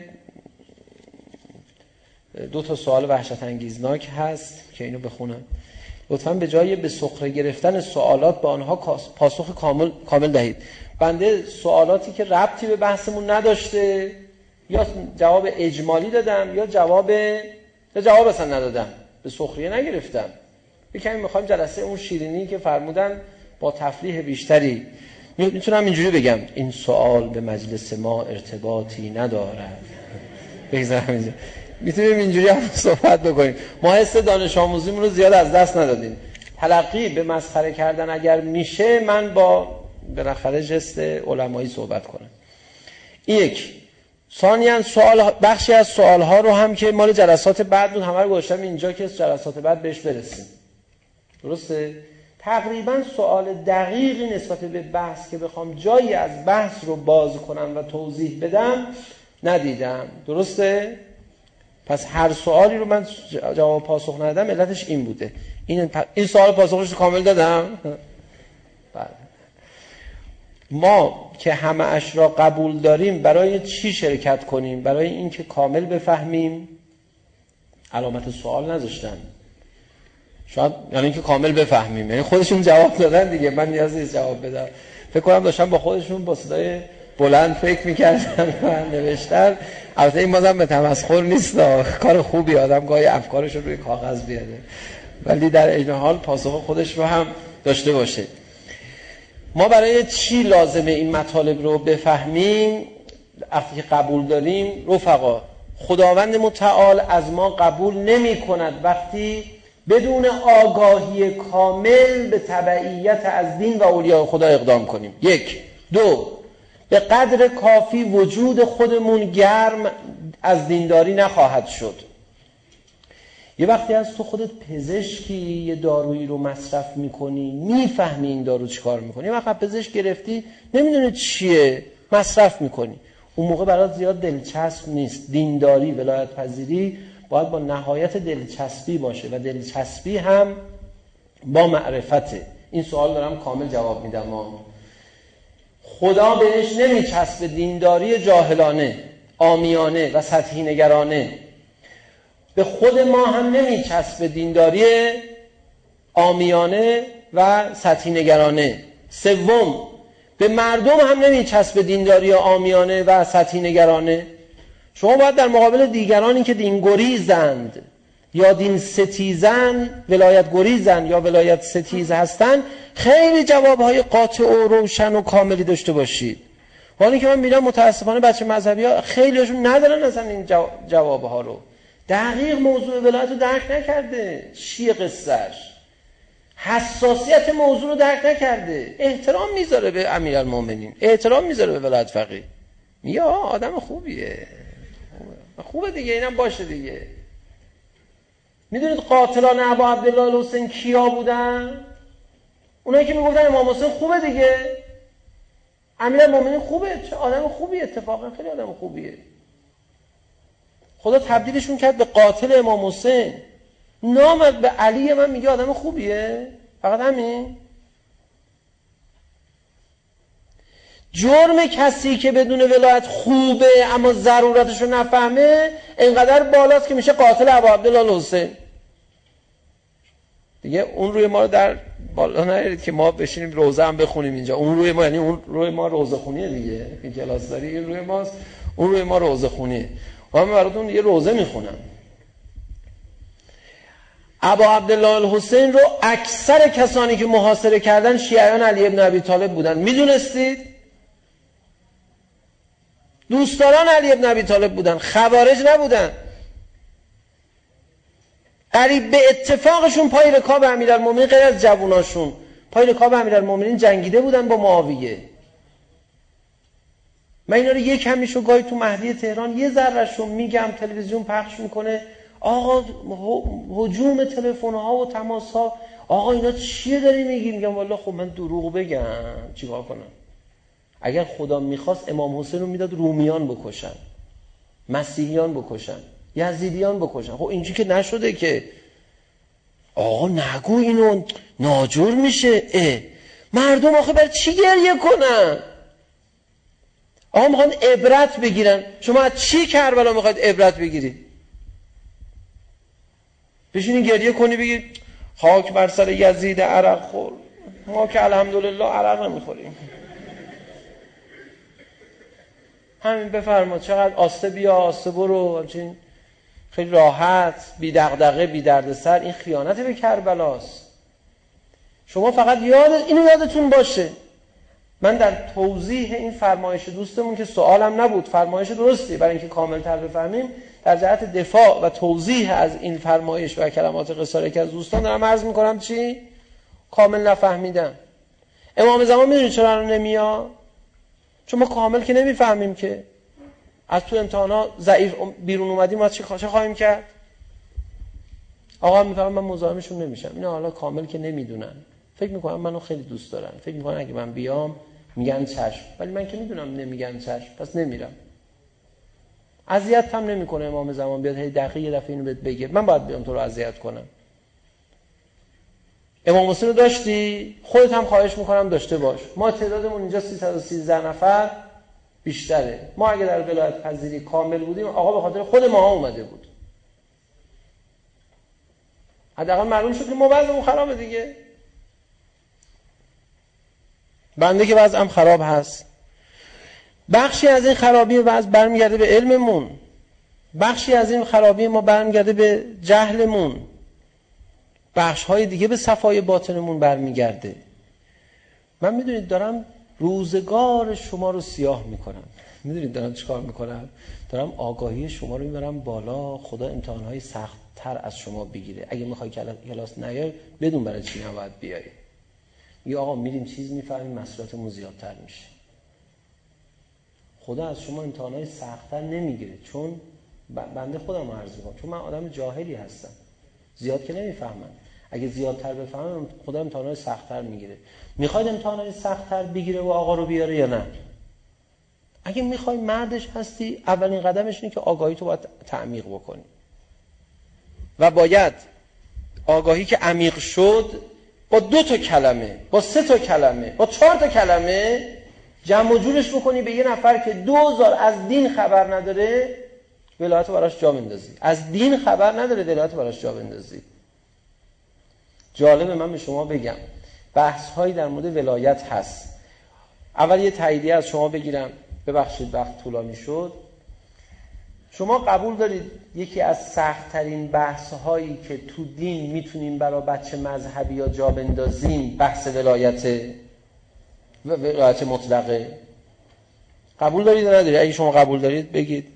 دو تا سوال وحشت انگیزناک هست که اینو بخونم. لطفاً به جای به سخره گرفتن سوالات با آنها پاسخ کامل کامل دهید. بنده سوالاتی که ربطی به بحثمون نداشته یا جواب اجمالی دادم یا جواب یا جواب اصلا ندادم، به سخریه نگرفتم. یکمی میخوایم جلسه اون شیرینی که فرمودن با تفریح بیشتری. میتونم اینجوری بگم این سوال به مجلس ما ارتباطی ندارد. بگذارم اینجا میتونیم اینجوری هم صحبت بکنیم. ما حس دانش آموزیمون رو زیاد از دست ندادیم. تلقی به مسخره کردن اگر میشه من با بالاخره جست علمایی صحبت کنم. یک. ثانیاً سوال بخشی از سوالها رو هم که مال جلسات بعد بود همه رو گذاشتم اینجا که جلسات بعد بهش برسیم. درسته؟ تقریبا سوال دقیقی نسبت به بحث که بخوام جایی از بحث رو باز کنم و توضیح بدم ندیدم. درسته؟ پس هر سوالی رو من جواب پاسخ ندادم علتش این بوده. این این سوال پاسخش رو کامل دادم؟ بله. ما که همه اش را قبول داریم برای چی شرکت کنیم؟ برای اینکه کامل بفهمیم؟ علامت سوال نذاشتن. شاید یعنی اینکه کامل بفهمیم، یعنی خودشون جواب دادن دیگه، من نیازی نیست جواب بدم. فکر کنم داشتن با خودشون با صدای بلند فکر می‌کردن و نوشتن. البته این بازم به تمسخر نیست، کار خوبی، آدم گاهی افکارش رو روی کاغذ بیاره، ولی در عین حال پاسخ خودش رو هم داشته باشه. ما برای چی لازمه این مطالب رو بفهمیم؟ وقتی قبول داریم رفقا، خداوند متعال از ما قبول نمی کند وقتی بدون آگاهی کامل به تبعیت از دین و اولیاء خدا اقدام کنیم. یک. دو، به قدر کافی وجود خودمون گرم از دینداری نخواهد شد. یه وقتی از تو خودت پزشکی یه دارویی رو مصرف میکنی، میفهمی این دارو چی کار میکنی، یه وقت پزشک گرفتی نمیدونه چیه مصرف میکنی، اون موقع برات زیاد دلچسب نیست. دینداری، ولایت پذیری باید با نهایت دلچسبی باشه و دلچسبی هم با معرفته. این سوال دارم کامل جواب میدم. ما خدا بهش نمیچسبه دینداری جاهلانه، عامیانه و سطحی نگرانه. به خود ما هم نمیچسبه دینداری عامیانه و سطحی نگرانه. سوم، به مردم هم نمیچسبه دینداری عامیانه و سطحی نگرانه. شما باید در مقابل دیگرانی که دین گریزند یا دین ستیزن، ولایت گریزن یا ولایت ستیز هستن، خیلی جوابهای قاطع و روشن و کاملی داشته باشید. حالا که من میرم متاسفانه بچه مذهبی ها خیلیشون ندارن اصلا این جوابها رو. دقیق موضوع ولایت رو درک نکرده، چیه قصهش، حساسیت موضوع رو درک نکرده. احترام میذاره به امیرالمومنین، احترام میذاره به ولایت فقیه، یا آدم خوبیه، خوبه دیگه، اینم باشه دیگه. میدونید قاتلان ابا عبدالله الحسین کیا بودن؟ اونایی که میگفتن امام حسین خوبه دیگه، امیرالمومنین خوبه، چه آدم خوبیه، اتفاقا خیلی آدم خوبیه. خدا تبدیلشون کرد به قاتل امام حسین. نام به علی من میگه آدم خوبیه؟ فقط همین؟ جرم کسی که بدون ولایت خوبه اما ضرورتش رو نفهمه اینقدر بالاست که میشه قاتل ابو عبدالله الحسین. دیگه اون روی ما رو در بالا نیارید که ما بشینیم روزه هم بخونیم اینجا. اون روی ما یعنی اون روی ما روزه خونیه دیگه. این کلاس داری، این روی ماست، اون روی ما روزه خونیه. و من براتون یه روزه میخونم. ابو عبدالله الحسین رو اکثر کسانی که محاصره کردن شیعیان علی ابن ابی طالب بودن. میدونستید؟ دوستداران علی ابن ابی طالب بودن، خوارج نبودن. قریب به اتفاقشون پای رکاب امیرالمومنین، غیر از جووناشون، پای رکاب امیرالمومنین جنگیده بودن با معاویه. من اینا رو یک کمیشو گاهی تو مهدی تهران یه ذرهشو میگم، تلویزیون پخش میکنه، آقا هجوم تلفن‌ها و تماس‌ها، آقا اینا چیه داری میگی؟ میگم والله خب من دروغ بگم چیکار کنم؟ اگر خدا میخواست امام حسین رو میداد رومیان بکشن، مسیحیان بکشن، یزیدیان بکشن. خب اینجوری که نشده که. آقا نگو اینو، ناجور میشه. اه. مردم آخه بر چی گریه کنن؟ آقا میخوان عبرت بگیرن. شما از چی کربلا میخواید عبرت بگیری؟ بشینی گریه کنی بگی خاک بر سر یزید عرق خور، ما که الحمدلله عرق نمیخوریم. همین بفرما، چقدر آسته بیا آسته برو، همچنین خیلی راحت، بی دغدغه بی دردسر. این خیانت به کربلاست. شما فقط یاد اینو یادتون باشه. من در توضیح این فرمایش دوستمون که سوالم نبود، فرمایش درستی برای اینکه کامل‌تر بفهمیم، در جهت دفاع و توضیح از این فرمایش و کلمات قصاری که از دوستان دارم عرض میکنم چی؟ کامل نفهمیدم. امام زمان میدونی چرا نمیاد؟ چون ما کامل که نمیفهمیم که. از تو امتحانا ضعیف بیرون اومدیم، ما چه خواهیم کرد؟ آقا میفهمم من مزاحمشون نمیشم. اینا حالا کامل که نمیدونن، فکر میکنم منو خیلی دوست دارن، فکر میکنن اگه من بیام میگن چشم، ولی من که میدونم نمیگن چشم، پس نمیرم. اذیت هم نمیکنه امام زمان بیاد هی دقیقه یه دفعه اینو بهت بگه من باید بیام تو رو اذیت کنم. امام حسین رو داشتی؟ خودت هم خواهش میکنم داشته باش. ما تعدادمون اینجا سیصد و سیزده نفر بیشتره. ما اگه در ولایت پذیری کامل بودیم، آقا به خاطر خود ما اومده بود. حداقل معلوم شد که ما وضعمون خرابه دیگه. بنده که وضعم خراب هست. بخشی از این خرابی وضع برمیگرده به علممون، بخشی از این خرابی ما برمیگرده به جهلمون، بخش‌های دیگه به صفای باطنمون برمیگرده. من میدونید دارم روزگار شما رو سیاه میکنم. میدونید دارم چیکار میکنم؟ دارم آگاهی شما رو میبرم بالا. خدا امتحانهای سخت تر از شما بگیره. اگه میخوای کلاس نیای بدون برای چی نباید بیای. میگه آقا میریم چیز میفهمیم مسئولیتمون زیادتر میشه. خدا از شما امتحانهای سخت‌تر نمیگیره، چون بنده خودم رو عرض میکنم، چون من آدم جاهلی هستم، زیاد که نمیفهمم. اگه زیادتر بفهمم خدا امتحانهای سخت‌تر میگیره. میخواید امتحانهای سخت‌تر بگیره و آقا رو بیاره یا نه؟ اگه میخوای مردش هستی، اولین قدمش اینه که آگاهی تو باید تعمیق بکنی و باید آگاهی که عمیق شد با دو تا کلمه، با سه تا کلمه، با چهار تا کلمه جمع و جورش بکنی به یه نفر که دوزار از دین خبر نداره، ولایت براش جا بندازی. از دین خبر نداره، ولایت براش جا بندازی. جالبه من به شما بگم بحث هایی در مورد ولایت هست. اول یه تاییدیه از شما بگیرم، ببخشید وقت طولانی شد. شما قبول دارید یکی از سخت ترین بحث هایی که تو دین میتونیم برای بچه مذهبی یا جا بندازیم بحث ولایت ولایت مطلقه؟ قبول دارید یا ندارید؟ اگه شما قبول دارید بگید.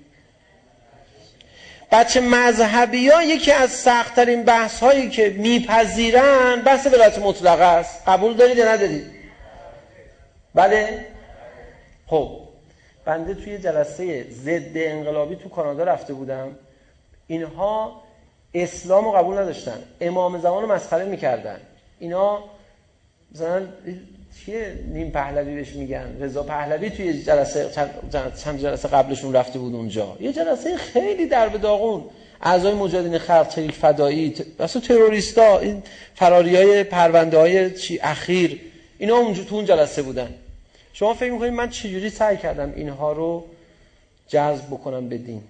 بچه مذهبی ها یکی از سخت ترین بحث هایی که میپذیرن بحث ولایت مطلقه است. قبول دارید یا ندارید؟ بله؟ خب بنده توی جلسه ضد انقلابی تو کانادا رفته بودم. اینها اسلام رو قبول نداشتن، امام زمان رو مسخره میکردن. اینا مثلا چیه نیم پهلوی بهش میگن، رضا پهلوی توی جلسه چند جلسه قبلشون رفته بود اونجا، یه جلسه خیلی درب داغون، اعضای مجاهدین خلق، تحریک فدایی، اصلا تروریستا، این فراریای پرونده های چی اخیر، اینا اونجا تو اون جلسه بودن. شما فکر میکنید من چجوری سعی کردم اینها رو جذب بکنم به دین؟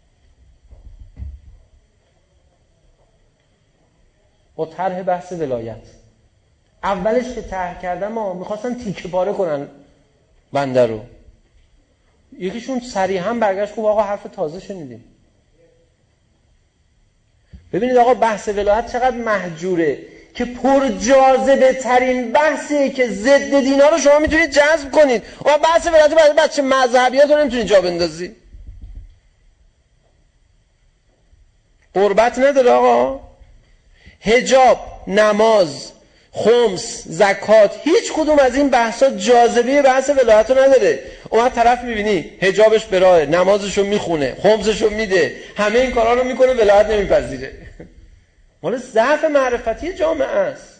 با طرح بحث ولایت. اولش که طرح کردم ها میخواستن تیکه پاره کنن بنده رو. یکیشون صریحا برگشت گفت آقا حرف تازه شنیدیم. ببینید آقا بحث ولایت چقدر مهجوره که پر جاذبه ترین بحثیه که ضد دینا رو شما میتونید جذب کنید. اما بحث ولایت برای بچه مذهبیات رو نمیتونید جا بندازی. قربت نداره آقا. حجاب، نماز، خمس، زکات، هیچ کدوم از این بحثا جاذبه بحث ولایت رو نداره. اون طرف میبینی حجابش به راهه، نمازشو میخونه، خمسشو میده، همه این کارا رو میکنه، ولایت نمیپذیره. مال ضعف معرفتی جامعه است.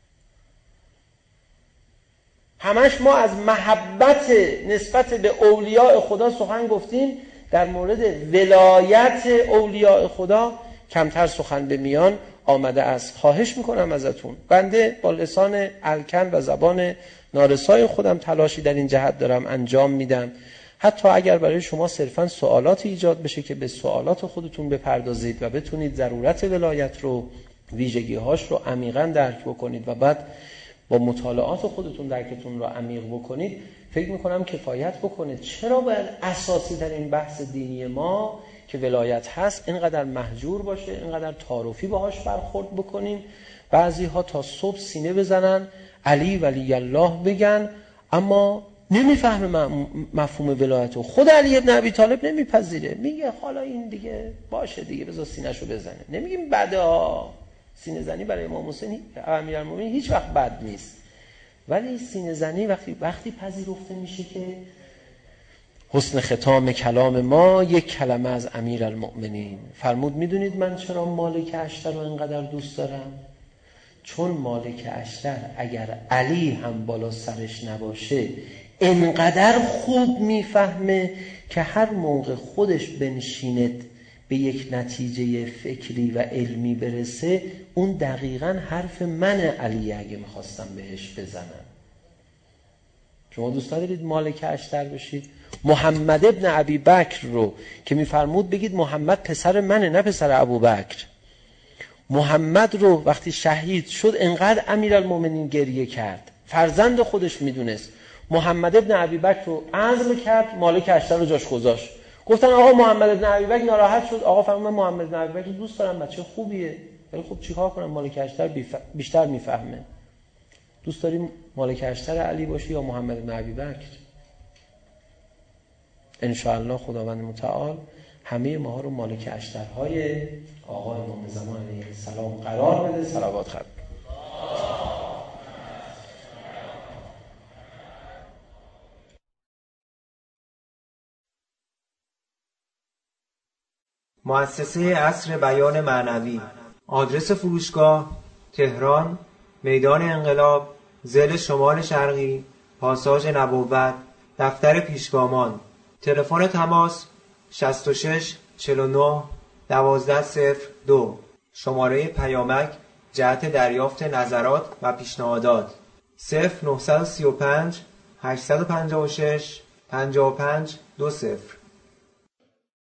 همش ما از محبت نسبت به اولیاء خدا سخن گفتیم، در مورد ولایت اولیاء خدا کمتر سخن به میان آمده است. خواهش میکنم ازتون، بنده با لسان الکن و زبان نارسای خودم تلاشی در این جهت دارم انجام میدم. حتی اگر برای شما صرفاً سوالاتی ایجاد بشه که به سوالات خودتون بپردازید و بتونید ضرورت ولایت رو، ویژگی‌هاش رو عمیقاً درک بکنید و بعد با مطالعات خودتون درکتون رو عمیق بکنید، فکر میکنم کفایت بکنه. چرا باید اساسی در این بحث دینی ما که ولایت هست اینقدر مهجور باشه، اینقدر تعارفی باهاش برخورد بکنیم؟ بعضی ها تا صبح سینه بزنن علی ولی الله بگن، اما نمیفهمه مفهوم ولایت رو. خود علی ابن ابی طالب نمیپذیره، میگه حالا این دیگه باشه دیگه، بذار سینه‌شو بزنه. نمیگیم بده ها، سینه زنی برای امام حسین امیرالمومنین هیچ وقت بد نیست، ولی سینه زنی وقتی وقتی پذیرفته میشه که حسن ختام کلام ما یک کلمه از امیرالمومنین فرمود میدونید من چرا مالک اشتر رو اینقدر دوست دارم؟ چون مالک اشتر اگر علی هم بالا سرش نباشه اینقدر خوب میفهمه که هر موقع خودش بنشیند به یک نتیجه فکری و علمی برسه، اون دقیقاً حرف من علی اگه میخواستم بهش بزنم. شما دوست ندارید مالک اشتر بشید؟ محمد ابن ابی بکر رو که میفرمود بگید محمد پسر منه نه پسر ابوبکر. محمد رو وقتی شهید شد انقدر امیرالمومنین گریه کرد، فرزند خودش میدونست. محمد ابن ابی بکر رو عزل کرد، مالک اشتر رو جاش گذاشت. گفتن آقا محمد ابن ابی بکر ناراحت شد، آقا فرمود محمد ابن ابی بکر دوست دارم، بچه خوبیه، ولی خب چیکار کنم مالک اشتر بیشتر میفهمه. دوست داریم مالک اشتر علی باشی یا محمد بن ابی بکر؟ انشاءالله خداوند متعال همه ماها رو مالک اشترهای آقای امام زمان علیه السلام قرار بده. صلوات خیر. مؤسسه عصر بیان معنوی. آدرس فروشگاه: تهران، میدان انقلاب، ضلع شمال شرقی، پاساژ نبوت، دفتر پیشگامان. تلفن تماس: شصت و شش چهل و نه دوازده صفر دو. شماره پیامک جهت دریافت نظرات و پیشنهادات: صفر نه سه پنج هشت پنج شش پنج پنج دو صفر.